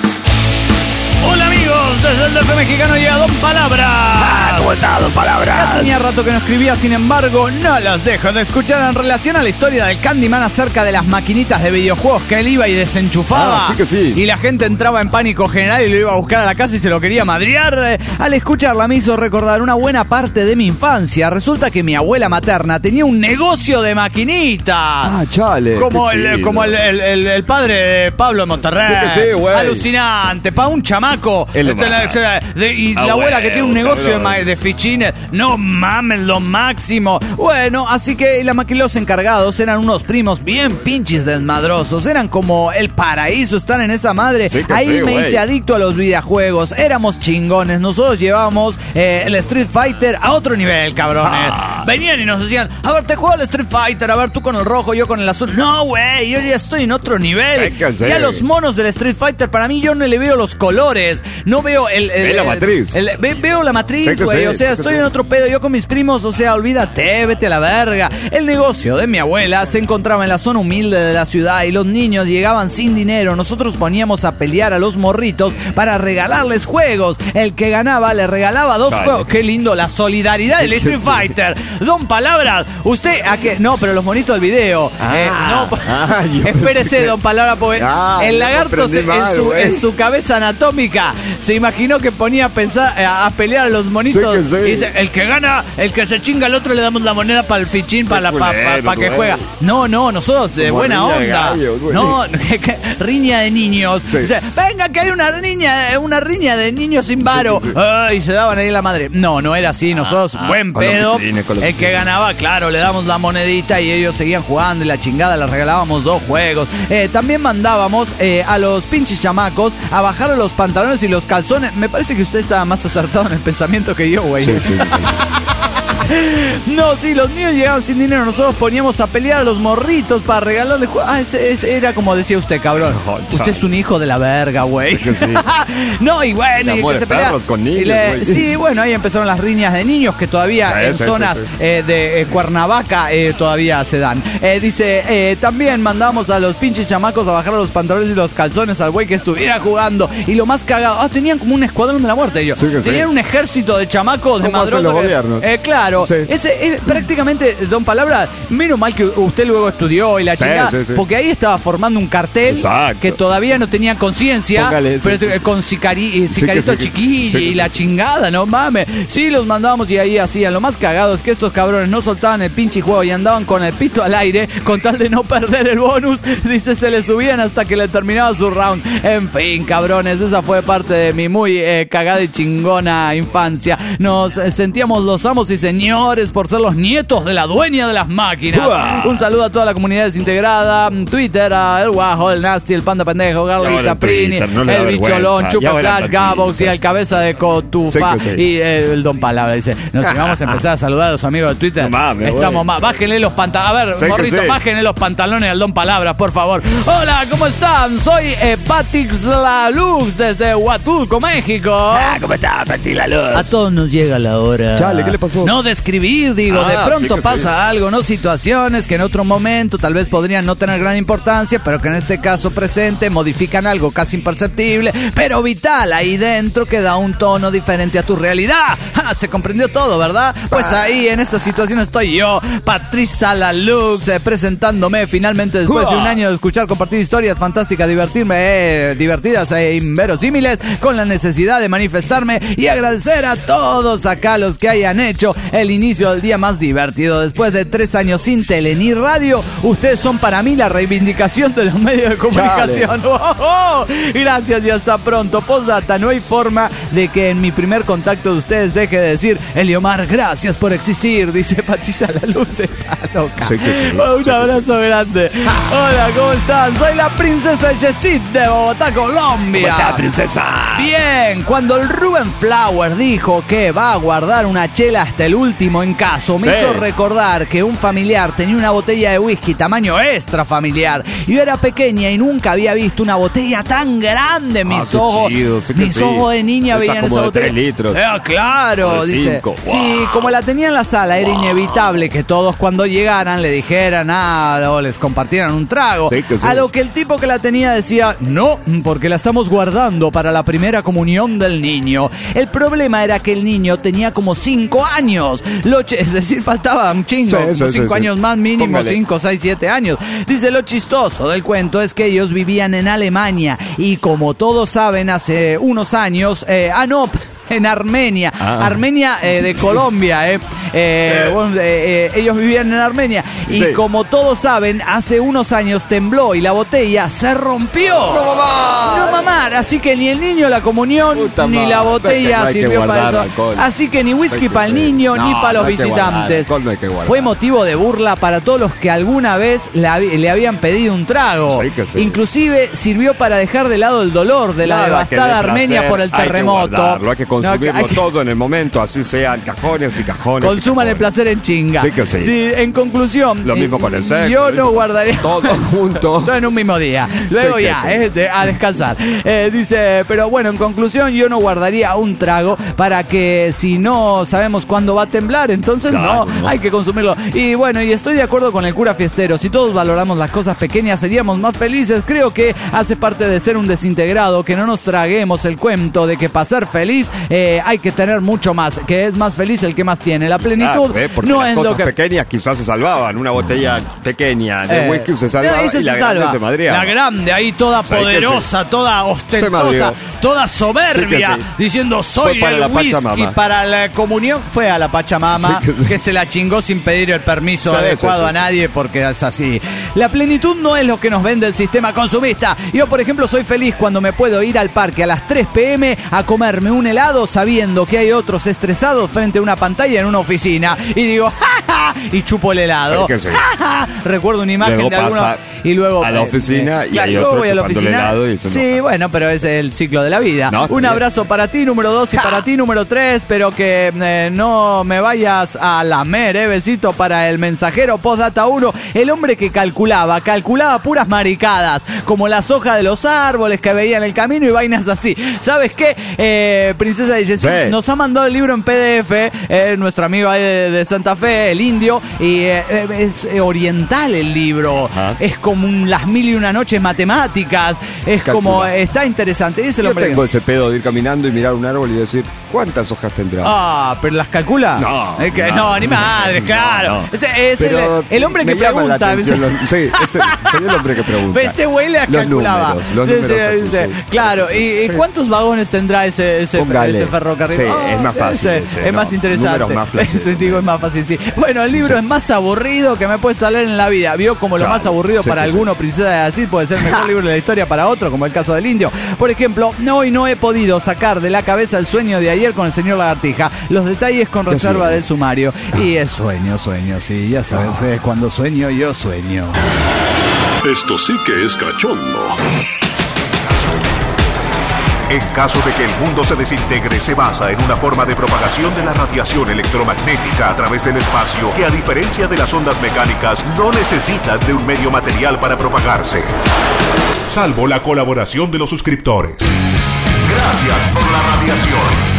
B: Hola amigos, desde el D F mexicano llega Don Palabras.
C: Ah, ¿cómo está, Don Palabras?
B: Ya tenía rato que no escribía, sin embargo, no los dejo de escuchar en relación a la historia del Candyman acerca de las maquinitas de videojuegos que él iba y desenchufaba.
C: Ah, sí que sí.
B: Y la gente entraba en pánico general y lo iba a buscar a la casa y se lo quería madrear. Al escucharla me hizo recordar una buena parte de mi infancia. Resulta que mi abuela materna tenía un negocio de maquinitas.
C: Ah, chale.
B: Como, el, como el, el, el, el padre de Pablo de Monterrey.
C: Sí que sí, güey.
B: Alucinante, para un chamaco.
C: El
B: Este, la, de, y
C: ah,
B: la abuela
C: güey,
B: que tiene un negocio de, ma- de fichines. No mames, lo máximo. Bueno, así que la maquila, los encargados eran unos primos bien pinches desmadrosos. Eran como el paraíso estar en esa madre. Sí Ahí sí, me wey. hice adicto a los videojuegos. Éramos chingones. Nosotros llevábamos eh, el Street Fighter a otro nivel, cabrones. Ah. Venían y nos decían, a ver, te juego el Street Fighter. A ver, tú con el rojo, yo con el azul. No, güey, yo ya estoy en otro nivel. Sí, ya los monos del Street Fighter, para mí yo no le veo los colores. No veo el... el,
C: el la matriz.
B: El, el, ve, veo la matriz, güey. O sea, estoy en otro pedo. Yo con mis primos, o sea, olvídate, vete a la verga. El negocio de mi abuela se encontraba en la zona humilde de la ciudad y los niños llegaban sin dinero. Nosotros poníamos a pelear a los morritos para regalarles juegos. El que ganaba le regalaba dos vale. juegos. Qué lindo, la solidaridad sí, del Street sí. Fighter. Don Palabras, usted a qué... No, pero los monitos del video. Ah, eh, no, ah, espérese, que... don Palabras, porque ah, el lagarto se, mal, en, su, en su cabeza anatómica se imaginó que ponía a pensar a, a pelear a los monitos sí sí. y dice, el que gana, el que se chinga al otro le damos la moneda para el fichín, para pa, pa, pa que juega. No, no, nosotros de Como buena onda. De gallo, no, riña de niños. Sí. O sea, venga que hay una riña, una riña de niños sin varo. Sí, sí, sí. Ay, se daban ahí la madre. No, no era así. Nosotros ah, buen pedo. Fichines, el que ganaba, claro, le damos la monedita y ellos seguían jugando y la chingada, les regalábamos dos juegos. Eh, también mandábamos eh, a los pinches chamacos a bajar los pantalones y los calzones. Me parece que usted estaba más acertado en el pensamiento que yo, güey. Sí, sí, sí. No, sí, los niños llegaban sin dinero. Nosotros poníamos a pelear a los morritos para regalarles juegos. Ah, ese, ese era como decía usted, cabrón.
C: No,
B: usted es un hijo de la verga, güey.
C: Sí, sí.
B: No, y bueno, y que se pelea.
C: Con niños,
B: y le,
C: sí,
B: sí, bueno, ahí empezaron las riñas de niños que todavía sí, en sí, zonas sí, sí. Eh, de eh, Cuernavaca eh, todavía se dan. Eh, dice, eh, también mandamos a los pinches chamacos a bajar los pantalones y los calzones al güey que estuviera jugando. Y lo más cagado, ah, tenían como un escuadrón de la muerte ellos. Sí, tenían sí. un ejército de chamacos de madrosos.
C: Los gobiernos.
B: Eh, claro, sí. ese es prácticamente, don Palabra, menos mal que usted luego estudió y la sí, chingada, sí, sí. porque ahí estaba formando un cartel Exacto. que todavía no tenía conciencia, pero sí, sí, con sicari, sicaritos sí, chiquillos sí, y la chingada, no mames. Sí, los mandábamos y ahí hacían. Lo más cagado es que estos cabrones no soltaban el pinche juego y andaban con el pito al aire con tal de no perder el bonus. Dice, se le subían hasta que le terminaba su round. En fin, cabrones, esa fue parte de mi muy eh, cagada y chingona infancia. Nos eh, sentíamos los amos y señores por ser los nietos de la dueña de las máquinas. ¡Uah! Un saludo a toda la comunidad desintegrada. Twitter, a El Guajo, El Nasty, El Panda Pendejo, Garlita, Prini, no El Bicholón, Chupa Flash, Gabox y el Cabeza de Cotufa sí, sí. y eh, el Don Palabra. Dice, nos vamos a empezar a saludar a los amigos de Twitter. No mames, Estamos más. Bájenle los pantalones. A ver, sí, morrito, sí. bájenle los pantalones al Don Palabras, por favor. Hola, ¿cómo están? Soy eh, Patix La Luz desde Huatulco, México.
C: Ah, ¿cómo está, Patix La Luz?
B: A todos nos llega la hora.
C: Chale, ¿qué le pasó?
B: No de escribir, digo, ah, de pronto sí pasa sí. algo, ¿no? Situaciones que en otro momento tal vez podrían no tener gran importancia, pero que en este caso presente modifican algo casi imperceptible, pero vital ahí dentro que da un tono diferente a tu realidad. Ah, se comprendió todo, ¿verdad? Pues ahí en esa situación estoy yo, Patricia Lalux, eh, presentándome finalmente después de un año de escuchar, compartir historias fantásticas, divertirme, eh, divertidas e inverosímiles, con la necesidad de manifestarme y agradecer a todos acá los que hayan hecho el inicio del día más divertido. Después de tres años sin tele ni radio, ustedes son para mí la reivindicación de los medios de comunicación. Oh, oh. Gracias y hasta pronto. Postdata, no hay forma de que en mi primer contacto de ustedes deje de decir, Eliomar, gracias por existir, dice Patricia La Luz. Está loca. Sí, sí, sí. Un abrazo grande. Hola, ¿cómo están? Soy la princesa Yesid de Bogotá, Colombia.
C: ¿Cómo está, princesa?
B: Bien, cuando el Ruben Flower dijo que va a guardar una chela hasta el último en caso, me sí. hizo recordar que un familiar tenía una botella de whisky tamaño extra familiar. Yo era pequeña y nunca había visto una botella tan grande. Mis ah, ojos, chido, sí mis sí. ojos de niña
C: esa
B: veían esa botella.
C: tres litros.
B: Eh, claro, dice. Wow. Sí, como la tenía en la sala, era wow. inevitable que todos cuando llegaran le dijeran, ah, o les compartieran un trago. Sí, sí. A lo que el tipo que la tenía decía, no, porque la estamos guardando para la primera comunión del niño. El problema era que el niño tenía como cinco años. Lo ch- es decir, faltaba un chingo, sí, como sí, cinco sí, años sí. más mínimo, cinco, seis, siete años. Dice, lo chistoso del cuento es que ellos vivían en Alemania y como todos saben, hace unos años, eh, ah, no... en Armenia, ah. Armenia eh, de Colombia, eh. Eh, bueno, eh, eh, ellos vivían en Armenia y sí. como todos saben, hace unos años tembló y la botella se rompió. ¡No mamá! ¡No mamá! Así que ni el niño la comunión, Puta ni la botella no sirvió para eso. Alcohol. Así que ni whisky para el niño, no, ni para los no visitantes. No Fue motivo de burla para todos los que alguna vez le, le habían pedido un trago. Sí sí. Inclusive sirvió para dejar de lado el dolor de la Nada devastada Armenia por el terremoto.
C: Hay que consumirlo no, que, todo en el momento, así sean cajones y cajones.
B: Consuman el placer en chinga.
C: Sí que sí.
B: sí en conclusión,
C: lo mismo con el sexo.
B: Yo no guardaría
C: todo junto.
B: Todo en un mismo día. Luego sí ya, sí. eh, de, a descansar. Eh, dice, pero bueno, en conclusión, yo no guardaría un trago para que si no sabemos cuándo va a temblar, entonces claro, no, no, hay que consumirlo. Y bueno, y estoy de acuerdo con el cura fiestero. Si todos valoramos las cosas pequeñas, seríamos más felices. Creo que hace parte de ser un desintegrado que no nos traguemos el cuento de que para ser feliz eh, hay que tener mucho más, que es más feliz el que más tiene. La plenitud ah, eh, no
C: las
B: es
C: cosas
B: lo que
C: pequeñas quizás se salvaban. Una botella pequeña de eh, whisky se salvaba
B: se
C: y la
B: salva.
C: grande se madreaba.
B: La grande ahí toda poderosa, toda ostentosa, toda soberbia, sí sí. diciendo soy el
C: la
B: whisky
C: Pachamama.
B: Para la comunión fue a la Pachamama sí que, sí. que se la chingó sin pedir el permiso sí, adecuado sí, sí. a nadie porque es así. La plenitud no es lo que nos vende el sistema consumista. Yo por ejemplo soy feliz cuando me puedo ir al parque a las tres pm a comerme un helado sabiendo que hay otros estresados frente a una pantalla en una oficina y digo ¡ja, ja! Y chupo el helado. Sí, sí. ¡Ja, ja! Recuerdo una imagen
C: Luego
B: de algunos
C: pasa
B: y luego...
C: A la oficina
B: eh,
C: y
B: claro,
C: hay
B: luego
C: otro
B: voy a la
C: chupándole
B: oficina.
C: helado y eso
B: Sí,
C: no.
B: bueno, pero es el ciclo de la vida.
C: No,
B: Un
C: bien.
B: abrazo para ti, número dos, y para ti, número tres, pero que eh, no me vayas a lamer, eh, besito para el mensajero postdata uno, el hombre que calculaba, calculaba puras maricadas, como las hojas de los árboles que veía en el camino y vainas así. ¿Sabes qué? Eh, Princesa dice, sí,
C: Sí.
B: nos ha mandado el libro en P D F, eh, nuestro amigo ahí de, de Santa Fe, el indio, y eh, es eh, oriental el libro,
C: Ajá.
B: es como un las mil y una noches matemáticas, es
C: Calcula.
B: como, está interesante. Y es el
C: Yo
B: hombre
C: tengo
B: que...
C: ese pedo de ir caminando y mirar un árbol y decir, ¿cuántas hojas tendrá?
B: Ah, pero las calcula.
C: No,
B: Es que-
C: no,
B: no, ni madre,
C: no,
B: claro.
C: no.
B: Ese es
C: Pero
B: el, el hombre que
C: me llama la
B: pregunta.
C: atención los- sí, ese- soy el hombre que pregunta.
B: Este güey le
C: Los
B: calculaba.
C: números, los
B: Sí,
C: números
B: sí,
C: así,
B: sí.
C: sí.
B: Claro, ¿y, y cuántos vagones tendrá ese, ese,
C: Póngale.
B: ese ferrocarril?
C: Sí,
B: Ah,
C: es más fácil
B: ese,
C: ese,
B: es
C: no,
B: más interesante.
C: números más fáciles.
B: Sí, digo, es más fácil, sí. Bueno, el libro es más aburrido que me he puesto a leer en la vida. Vio como lo
C: Chao.
B: más aburrido
C: Sí,
B: para
C: sí, sí.
B: alguno, Princesa de Asís, puede ser el mejor libro de la historia para otro, como el caso del indio. Por ejemplo, hoy no he podido sacar de la cabeza el sueño de ayer con el señor Lagartija. Los detalles con
C: ¿Qué
B: reserva
C: hacía?
B: del sumario. Y es sueño, sueño, sí, ya sabes, es cuando sueño, yo sueño.
E: Esto sí que es cachondo.
A: En caso de que el mundo se desintegre, se basa en una forma de propagación de la radiación electromagnética a través del espacio que, a diferencia de las ondas mecánicas, no necesitan de un medio material para propagarse. Salvo la colaboración de los suscriptores. Gracias por la radiación.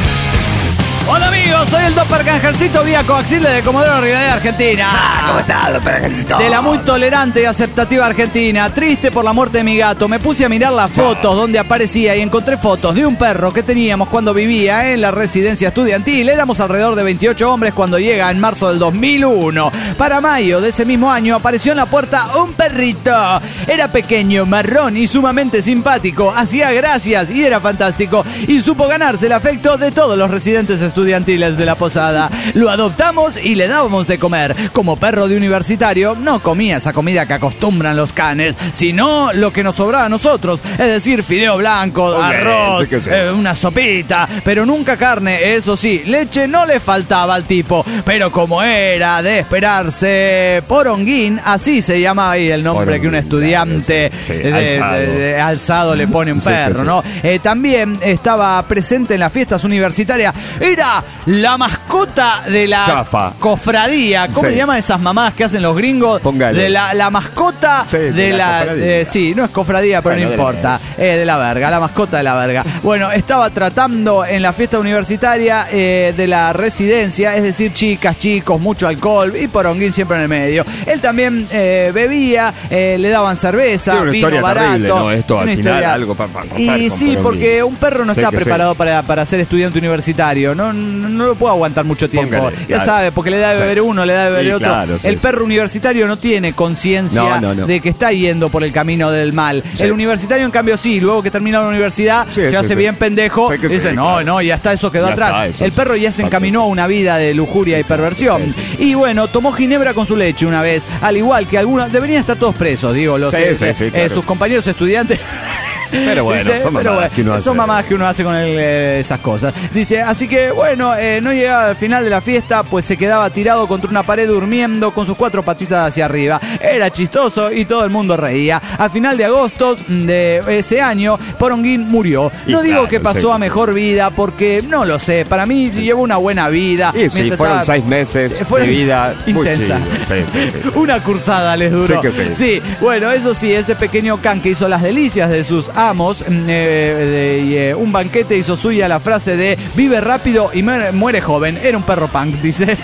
B: Hola amigos, soy el Doppelgangercito vía coaxial de Comodoro Rivadavia, Argentina.
F: ¿Cómo estás, Doppelgangercito?
B: De la muy tolerante y aceptativa Argentina, triste por la muerte de mi gato, me puse a mirar las fotos donde aparecía y encontré fotos de un perro que teníamos cuando vivía en la residencia estudiantil. Éramos alrededor de veintiocho hombres cuando llega en marzo del dos mil uno. Para mayo de ese mismo año apareció en la puerta un perrito. Era pequeño, marrón y sumamente simpático. Hacía gracias y era fantástico. Y supo ganarse el afecto de todos los residentes estudiantiles de la posada. Lo adoptamos y le dábamos de comer. Como perro de universitario, no comía esa comida que acostumbran los canes, sino lo que nos sobraba a nosotros. Es decir, fideo blanco,
C: Ok,
B: arroz,
C: sí que sí.
B: eh, una sopita, pero nunca carne. Eso sí, leche no le faltaba al tipo. Pero como era de esperarse, Poronguín, así se llamaba ahí el nombre que un
C: Poronguín,
B: estudiante
C: claro, sí, sí,
B: de- de-
C: alzado.
B: de- de alzado le pone un
C: Sí, que
B: perro,
C: sí.
B: ¿no? Eh, también estaba presente en las fiestas universitarias. Era la mascota de la
C: Chafa.
B: cofradía. ¿Cómo
C: Sí.
B: se llaman esas mamás que hacen los gringos?
C: Póngale.
B: De la, la mascota
C: Sí,
B: de,
C: de la
B: la...
C: cofradía.
B: eh, sí, no es cofradía, pero
C: Bueno,
B: no
C: de la-
B: importa. Eh, de la verga, la mascota de la verga. Bueno, estaba tratando en la fiesta universitaria eh, de la residencia, es decir, chicas, chicos, mucho alcohol y Poronguín siempre en el medio. Él también eh, bebía, eh, le daban cerveza,
C: Tiene una
B: vino
C: historia
B: barato.
C: terrible, ¿no? Esto, al
B: Una
C: final,
B: historia-
C: algo pa- pa contar
B: Y
C: con
B: sí,
C: Poronguín.
B: porque un perro no
C: Sí
B: está
C: que sí.
B: preparado para, para ser estudiante universitario. No, no, no lo puede aguantar mucho tiempo.
C: Póngale,
B: Ya
C: claro.
B: sabe, porque le da de
C: Sí.
B: beber uno, le da de beber
C: Sí,
B: otro.
C: claro, sí,
B: el
C: sí.
B: perro universitario no tiene conciencia
C: No, no, no.
B: de que está yendo por el camino del mal.
C: Sí.
B: El universitario, en cambio, sí, luego que termina la universidad,
C: Sí,
B: se
C: sí,
B: hace
C: sí.
B: bien pendejo.
C: Sí que
B: Dice,
C: sí,
B: no,
C: claro.
B: no, ya está, eso quedó
C: Ya
B: atrás.
C: está, eso
B: el
C: sí.
B: perro ya se encaminó a una vida de lujuria y perversión.
C: Sí, sí,
B: Y bueno, tomó ginebra con su leche una vez, al igual que algunos, deberían estar todos presos, digo, los
C: Sí,
B: eh,
C: sí, sí,
B: eh,
C: claro.
B: sus compañeros estudiantes.
C: Pero bueno,
B: Dice,
C: son
B: pero
C: mamadas
B: bueno,
C: que uno hace.
B: son mamadas que uno hace con el, eh, esas cosas. Dice, así que bueno, eh, no llegaba al final de la fiesta, pues se quedaba tirado contra una pared durmiendo con sus cuatro patitas hacia arriba. Era chistoso y todo el mundo reía. Al final de agosto de ese año, Poronguín murió.
C: Y
B: No digo
C: claro,
B: que pasó
C: sí.
B: a mejor vida, porque no lo sé. Para mí llevó una buena vida.
C: Y sí,
B: Mientras
C: fueron
B: estaba-
C: seis meses
B: Sí, fueron
C: de vida muy
B: intensa.
C: chido. Sí, sí, sí.
B: Una cursada les duró.
C: Sí que sí.
B: bueno, eso sí, ese pequeño can que hizo las delicias de sus amos, mm, eh, de, y, eh, un banquete hizo suya la frase de vive rápido y muere, muere joven. Era un perro punk, dice.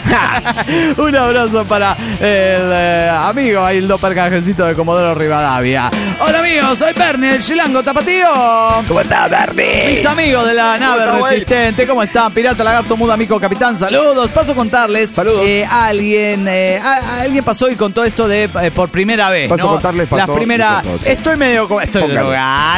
B: Un abrazo para el eh, amigo ahí, el Doppelgangercito de Comodoro Rivadavia. Hola amigos, soy Bernie, el chilango tapatío.
F: ¿Cómo estás, Bernie?
B: Mis amigos de la nave
C: está, güey?
B: resistente, ¿cómo están? Pirata, lagarto, mudo, amigo, capitán, saludos. Paso a contarles.
C: Saludos.
B: eh, alguien, eh, a- a- alguien pasó y contó esto de eh, por primera vez.
C: Paso
B: ¿no?
C: a contarles, pasó
B: La primera.
C: y contó, sí.
B: Estoy medio. co- Estoy
C: Póngale.
B: drogado.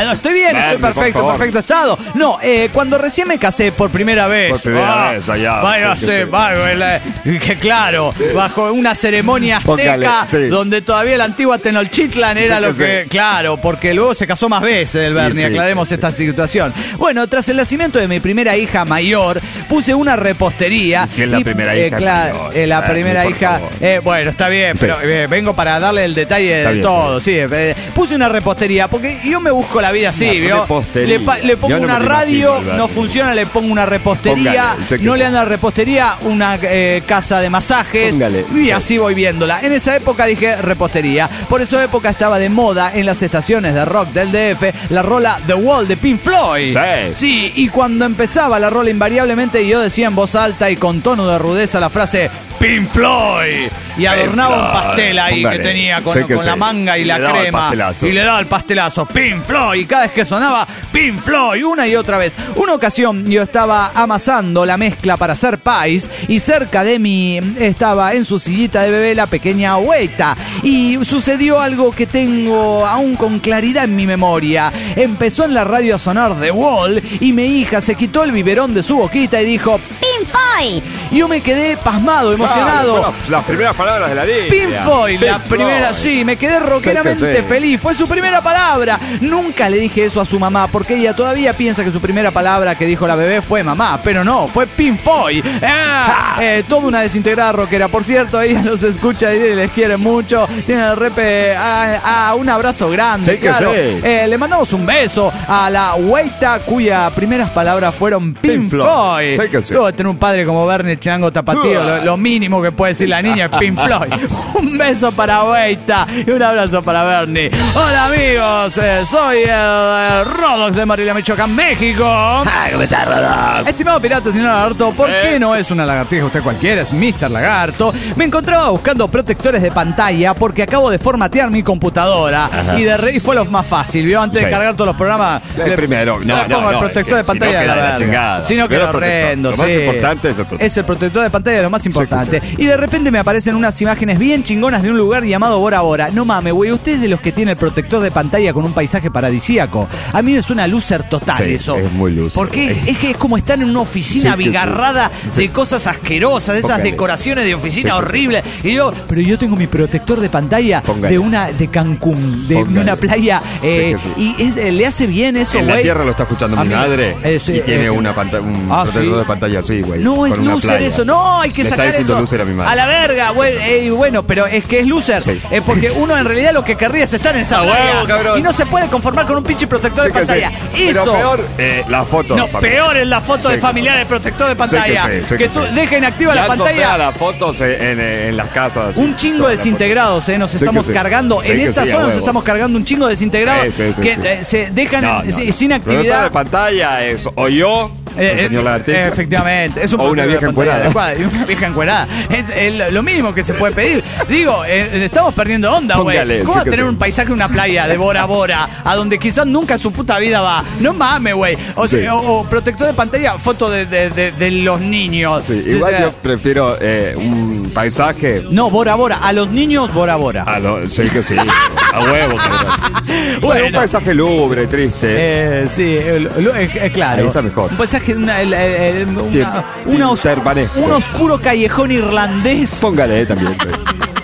B: Ah, no, estoy bien,
C: Bernie,
B: estoy perfecto,
C: por favor.
B: perfecto estado. No, eh, cuando recién me casé por primera vez.
C: Por primera
B: ah,
C: vez, allá.
B: Vaya,
C: Sí, que
B: sí,
C: sí.
B: vaya, la- que claro, bajo una ceremonia azteca,
C: Póngale, sí.
B: donde todavía la antigua Tenochtitlan era
C: Sí,
B: lo
C: que
B: que.
C: sí.
B: Claro, porque luego se casó más veces el Bernie,
C: Sí, sí,
B: aclaremos
C: sí,
B: esta situación. Bueno, tras el nacimiento de mi primera hija mayor, puse una repostería.
C: Si es la primera hija
B: claro,
C: mayor,
B: eh, la
C: Bernie,
B: primera
C: por
B: hija.
C: favor.
B: eh, bueno, está bien,
C: Sí.
B: pero eh, vengo para darle el detalle
C: Está
B: de
C: bien,
B: todo.
C: está
B: Sí, eh, puse una repostería, porque yo me busco la vida así,
C: Una
B: ¿vio?
C: repostería.
B: Le, pa- le pongo
C: Yo no
B: una
C: me lo
B: radio,
C: imagino, Bernie.
B: no funciona, le pongo una repostería,
C: Póngale, sé que
B: no
C: sí.
B: le anda repostería, una eh, casa de masajes,
C: Póngale,
B: y
C: sí.
B: así voy viéndola. En esa época dije repostería. Por esa época estaba de moda en las estaciones de rock del D F la rola The Wall de Pink Floyd.
C: Sí.
B: Sí, y cuando empezaba la rola invariablemente yo decía en voz alta y con tono de rudeza la frase Pink Floyd. Y adornaba un pastel ahí
C: Póngale.
B: que tenía con,
C: Sé que
B: con la
C: sí.
B: manga y
C: Y
B: la
C: le daba el
B: crema.
C: pastelazo.
B: Y le daba el pastelazo. Pink Floyd. Y cada vez que sonaba Pink Floyd, una y otra vez. Una ocasión yo estaba amasando la mezcla para hacer pies y cerca de mí estaba en su sillita de bebé la pequeña Hueita. Y sucedió algo que tengo aún con claridad en mi memoria. Empezó en la radio a sonar The Wall y mi hija se quitó el biberón de su boquita y dijo
G: Pink Floyd.
B: y yo me quedé pasmado, emocionado.
C: Claro, las, las primeras palabras de la línea.
B: Pink Floyd, la
C: Pink
B: primera,
C: Floyd.
B: sí, me quedé rockeramente
C: Sí que sí.
B: feliz. Fue su primera palabra. Nunca le dije eso a su mamá porque ella todavía piensa que su primera palabra que dijo la bebé fue mamá, pero no, fue Pink Floyd. Ah, eh, toda una desintegrada rockera. Por cierto, ella los escucha y les quiere mucho. Tiene el repe. Ah, ah, un abrazo grande.
C: Sí que
B: claro.
C: sí.
B: Eh, le mandamos un beso a la Hueita, cuya primeras palabras fueron Pink,
C: Pink
B: Floyd.
C: Floyd. Sí que sí.
B: Luego de tener un padre como Bernie Chango Tapatío, lo, lo mínimo que puede decir la niña es Pink Floyd. Un beso para Hueita y un abrazo para Bernie. Hola amigos, eh, soy el, el Rodox de Marilia, Michoacán, México.
F: Ah, ¿cómo estás, Rodox?
B: Estimado pirata, señor Lagarto, ¿por
C: Eh.
B: qué no es una lagartija usted cualquiera? Es mister Lagarto. Me encontraba buscando protectores de pantalla porque acabo de formatear mi computadora.
C: Ajá.
B: Y de re y fue lo más fácil, ¿vio? Antes de
C: Sí.
B: cargar todos los programas.
C: El
B: le-
C: primero. No,
B: le pongo
C: no,
B: el
C: no,
B: protector
C: es
B: de
C: que si
B: pantalla
C: no
B: de la
C: queda de la
B: verga.
C: chingada.
B: Sino que
C: Pero
B: lo
C: el protector.
B: horrendo,
C: Lo más
B: sí.
C: importante es el protector.
B: Es el protector de pantalla lo más importante.
C: sí.
B: Y de repente me aparecen unas imágenes bien chingonas de un lugar llamado Bora Bora. No mames, güey, usted es de los que tiene el protector de pantalla con un paisaje paradisíaco. A mí me suena loser total
C: Sí,
B: eso.
C: es muy loser.
B: Porque es que es como estar en una oficina
C: Sí que sí.
B: bigarrada
C: Sí.
B: de cosas asquerosas, de esas
C: Póngale.
B: decoraciones de oficina
C: Sí que sí.
B: horribles. Y yo, pero yo tengo mi protector de pantalla
C: Póngale.
B: de una de Cancún, de
C: Póngale.
B: una playa. eh,
C: Sí que
B: Y es- eh, le hace bien eso,
C: En
B: güey.
C: la tierra lo está escuchando
B: A
C: mi
B: mí-
C: madre
B: eh, sí,
C: y tiene
B: eh,
C: una panta- un
B: ah,
C: protector
B: ¿sí?
C: de pantalla así, güey.
B: No, es
C: con una
B: loser
C: playa.
B: eso. No, hay que
C: Le
B: sacar
C: está diciendo
B: eso.
C: loser a mi madre.
B: A la verga, güey. Eh, bueno, pero es que es loser.
C: Sí.
B: Eh, porque uno en realidad lo que querría es estar en esa
C: A
B: playa.
C: huevo, cabrón.
B: Y no se puede conformar con un pinche protector
C: Sí
B: de
C: que
B: pantalla.
C: sí.
B: Eso.
C: Pero peor, eh, la foto.
B: No,
C: de familia.
B: peor es la foto
C: Sí
B: de
C: que-
B: familiares de protector de pantalla.
C: Sí que sí, sí
B: que
C: que
B: tú
C: sí.
B: deja inactiva
C: Ya
B: la
C: son
B: pantalla.
C: feas las fotos en, en- en las casas.
B: Un chingo de desintegrados, eh, nos
C: Sí
B: estamos
C: que sí.
B: cargando.
C: Sí
B: en
C: que
B: esta
C: sí, a
B: zona nos
C: huevo.
B: estamos cargando un chingo de desintegrados
C: Sí, sí, sí,
B: que
C: sí.
B: eh, se dejan
C: No, no,
B: sin-
C: no.
B: sin
C: Protector
B: actividad.
C: de pantalla es o yo,
B: Eh,
C: el
B: eh,
C: señor Lagartija,
B: eh, efectivamente, es un
C: o una
B: protector
C: vieja
B: de pantalla
C: encuerada.
B: adecuada. Y una vieja encuerada. Es, es lo mínimo que se puede pedir. Digo, eh, estamos perdiendo onda, güey.
C: Póngale,
B: ¿Cómo
C: sí
B: va a
C: que
B: tener
C: sí.
B: un paisaje en una playa de Bora Bora a donde quizás nunca en su puta vida va? No mames, güey. O, sea,
C: Sí.
B: o, o protector de pantalla, foto de, de, de- de los niños.
C: Sí, igual
B: O sea,
C: yo prefiero eh, un paisaje.
B: No, Bora Bora. A los niños, Bora Bora.
C: A lo, sí que sí. A huevo, cabrón. Bueno,
B: Bueno.
C: un paisaje lúgubre, triste.
B: Eh, sí, eh, lo- lo- eh, eh, claro.
C: Ahí está mejor.
B: Un paisaje, una, el- el- el- una,
C: Tiene-
B: una os-
C: Servanesco.
B: un oscuro callejón irlandés.
C: Póngale eh, también. sí.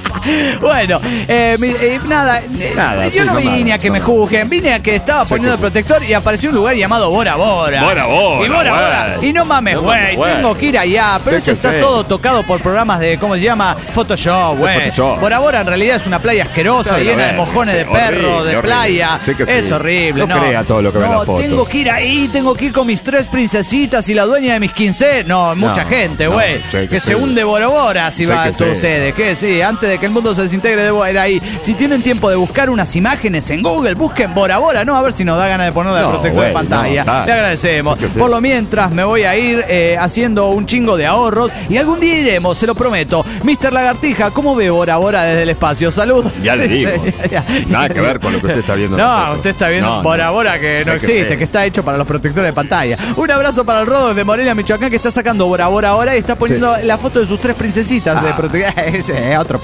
B: Bueno, eh, mi- eh, nada, eh,
C: Nada,
B: yo
C: sí,
B: no
C: no
B: vine
C: nada,
B: a que
C: no
B: me
C: nada.
B: juzguen, vine a que estaba
C: Sí,
B: poniendo
C: que
B: el protector y apareció un lugar llamado Bora Bora.
C: Bora Bora,
B: Y Bora Bora.
C: güey.
B: Y no mames,
C: No
B: güey,
C: mames, güey.
B: tengo que ir allá. Pero
C: Sí
B: eso
C: que
B: está
C: sí.
B: todo tocado por programas de, ¿cómo se llama? Photoshop, güey.
C: Photoshop.
B: Bora Bora en realidad es una playa asquerosa,
C: Claro,
B: llena de
C: bueno,
B: mojones
C: sí,
B: de perro,
C: horrible,
B: de
C: horrible.
B: playa.
C: Sí que sí.
B: Es horrible,
C: No
B: ¿no?
C: crea todo lo que ve en
B: No,
C: la foto.
B: tengo que ir ahí, tengo que ir con mis tres princesitas y la dueña de mis quince. No, mucha
C: No,
B: gente,
C: no,
B: güey.
C: sí que
B: que
C: sí.
B: se hunde Bora Bora si
C: Sí
B: va
C: que
B: a
C: sí.
B: ustedes. Que sí, antes de que el mundo se desintegre, debo ir ahí. Si tienen tiempo de buscar unas imágenes en Google, busquen Bora Bora, ¿no? A ver si nos da ganas de ponerle el
C: No,
B: protector
C: güey,
B: de pantalla.
C: no, claro.
B: Le agradecemos.
C: Sí que sí.
B: Por lo mientras, me voy a ir eh, haciendo un chingo de ahorros y algún día iremos, se lo prometo. mister Lagartija, ¿cómo ve Bora Bora desde el espacio? Salud.
C: Ya le digo. Nada que ver con lo que usted está viendo en la
B: No,
C: foto.
B: usted está viendo
C: No,
B: Bora
C: no.
B: Bora que no
C: Sé que
B: existe,
C: sí.
B: que está hecho para los protectores de pantalla. Un abrazo para el Rodo de Morelia, Michoacán, que está sacando Bora Bora ahora y está poniendo la foto de sus tres princesitas de
C: Ah.
B: protección. Ese es otro pedo.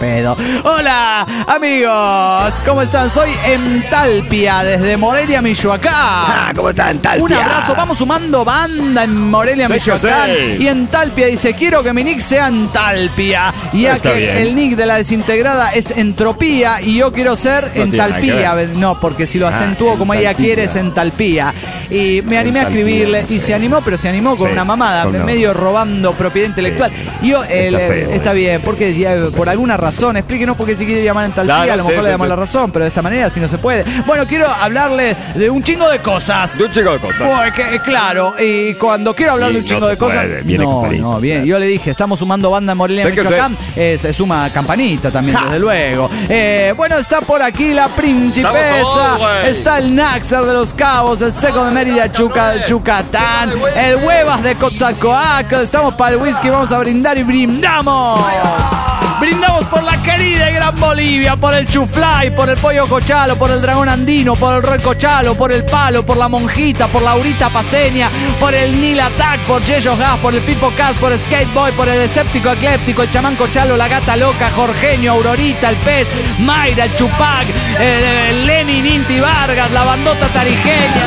B: Hola, amigos, ¿cómo están? Soy Entalpia, desde Morelia, Michoacán.
F: Ah, ¿cómo está Entalpia?
B: Un abrazo, vamos sumando banda en Morelia,
C: Sí,
B: Michoacán.
C: sí.
B: Y Entalpia dice, quiero que mi nick sea Entalpia. Y ya
C: Está
B: que
C: bien.
B: el nick de la desintegrada es Entropía y yo quiero ser
C: No tiene nada que
B: Entalpía.
C: ver.
B: No, porque si lo
C: Ah,
B: acentúo como ella
C: Entalpía.
B: quiere es Entalpía. Y me animé a
C: Entalpía,
B: escribirle
C: no
B: y
C: sé.
B: se animó, pero se animó con
C: Sí,
B: una mamada,
C: con una-
B: medio robando propiedad intelectual. Y yo, el,
C: Está
B: eh,
C: feo
B: está
C: eso,
B: bien,
C: sí.
B: porque ya, por alguna razón, explíquenos por qué se quiere llamar Entalpía,
C: Claro,
B: a lo
C: sí,
B: mejor le
C: sí,
B: damos
C: sí.
B: la razón, pero de esta manera si no se puede. Bueno, quiero hablarle de un chingo de cosas.
C: De un chico de cosas.
B: Porque, claro, y cuando quiero hablar
C: Y
B: de un
C: no
B: chingo
C: se
B: de cosas.
C: puede, viene
B: no,
C: Campanita.
B: no, bien. Yo le dije, estamos sumando banda en Morelia,
C: Sé que
B: Michoacán. eh, se suma Campanita también, desde luego. Eh, bueno, está por aquí la Principesa.
C: Estamos todos, güey.
B: Está el Naxar de los Cabos, el Seco de Mérida, Chuca, Yucatán, el Huevas de Coatzacoalcos. Estamos para el whisky, vamos a brindar y brindamos. Brindamos por la querida y gran Bolivia, por el chuflay, por el pollo cochalo, por el dragón andino, por el roy cochalo, por el palo, por la monjita, por la aurita paseña, por el Nil Attack, por Yeyos Gas, por el Pipo Cas, por Skateboy, por el escéptico ecléptico, el chamán cochalo, la gata loca, Jorgenio, Aurorita, el pez, Mayra, el Chupac, el, el Lenin, Inti Vargas, la bandota tarijeña.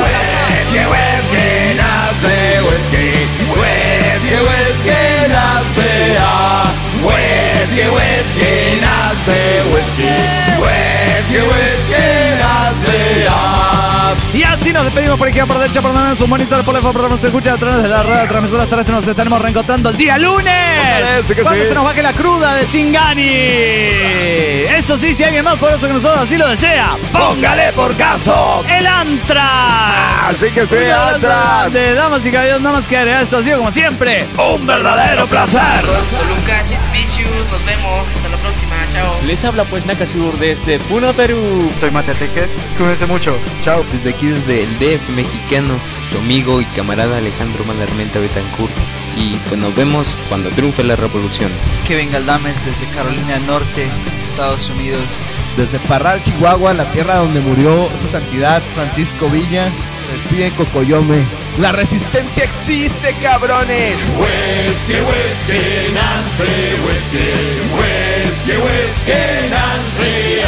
B: Y así nos despedimos por aquí por derecha, por donde sus monitores, por la por nos escucha a través de la radio transmisora terrestre. Nos estaremos reencontrando el día lunes.
C: Parece que
B: cuando
C: sí.
B: se nos baje la cruda de Singani. Eso sí, si alguien más poderoso que nosotros así lo desea, póngale por caso el Antra.
C: Así que sí, atrás.
B: De damas y caballeros, nada más que agregar, esto ha sido como siempre un verdadero placer.
G: Lucas, It Vicious, nos vemos, hasta la próxima, chao.
H: Les habla pues Nakasur desde Puno, Perú.
I: Soy Mateteque, cuídense mucho, chao.
J: Desde aquí, desde el D F mexicano, su amigo y camarada Alejandro Malarmenta Betancourt. Y pues nos vemos cuando triunfe la revolución.
K: Kevin Galdames desde Carolina del Norte, Estados Unidos.
L: Desde Parral, Chihuahua, la tierra donde murió su santidad Francisco Villa, despide Cocoyome. ¡La resistencia existe, cabrones!
A: Whisky, whisky, Nancy, whisky, whisky, whisky, Nancy.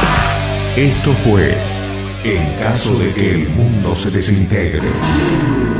A: Esto fue En caso de que el mundo se desintegre.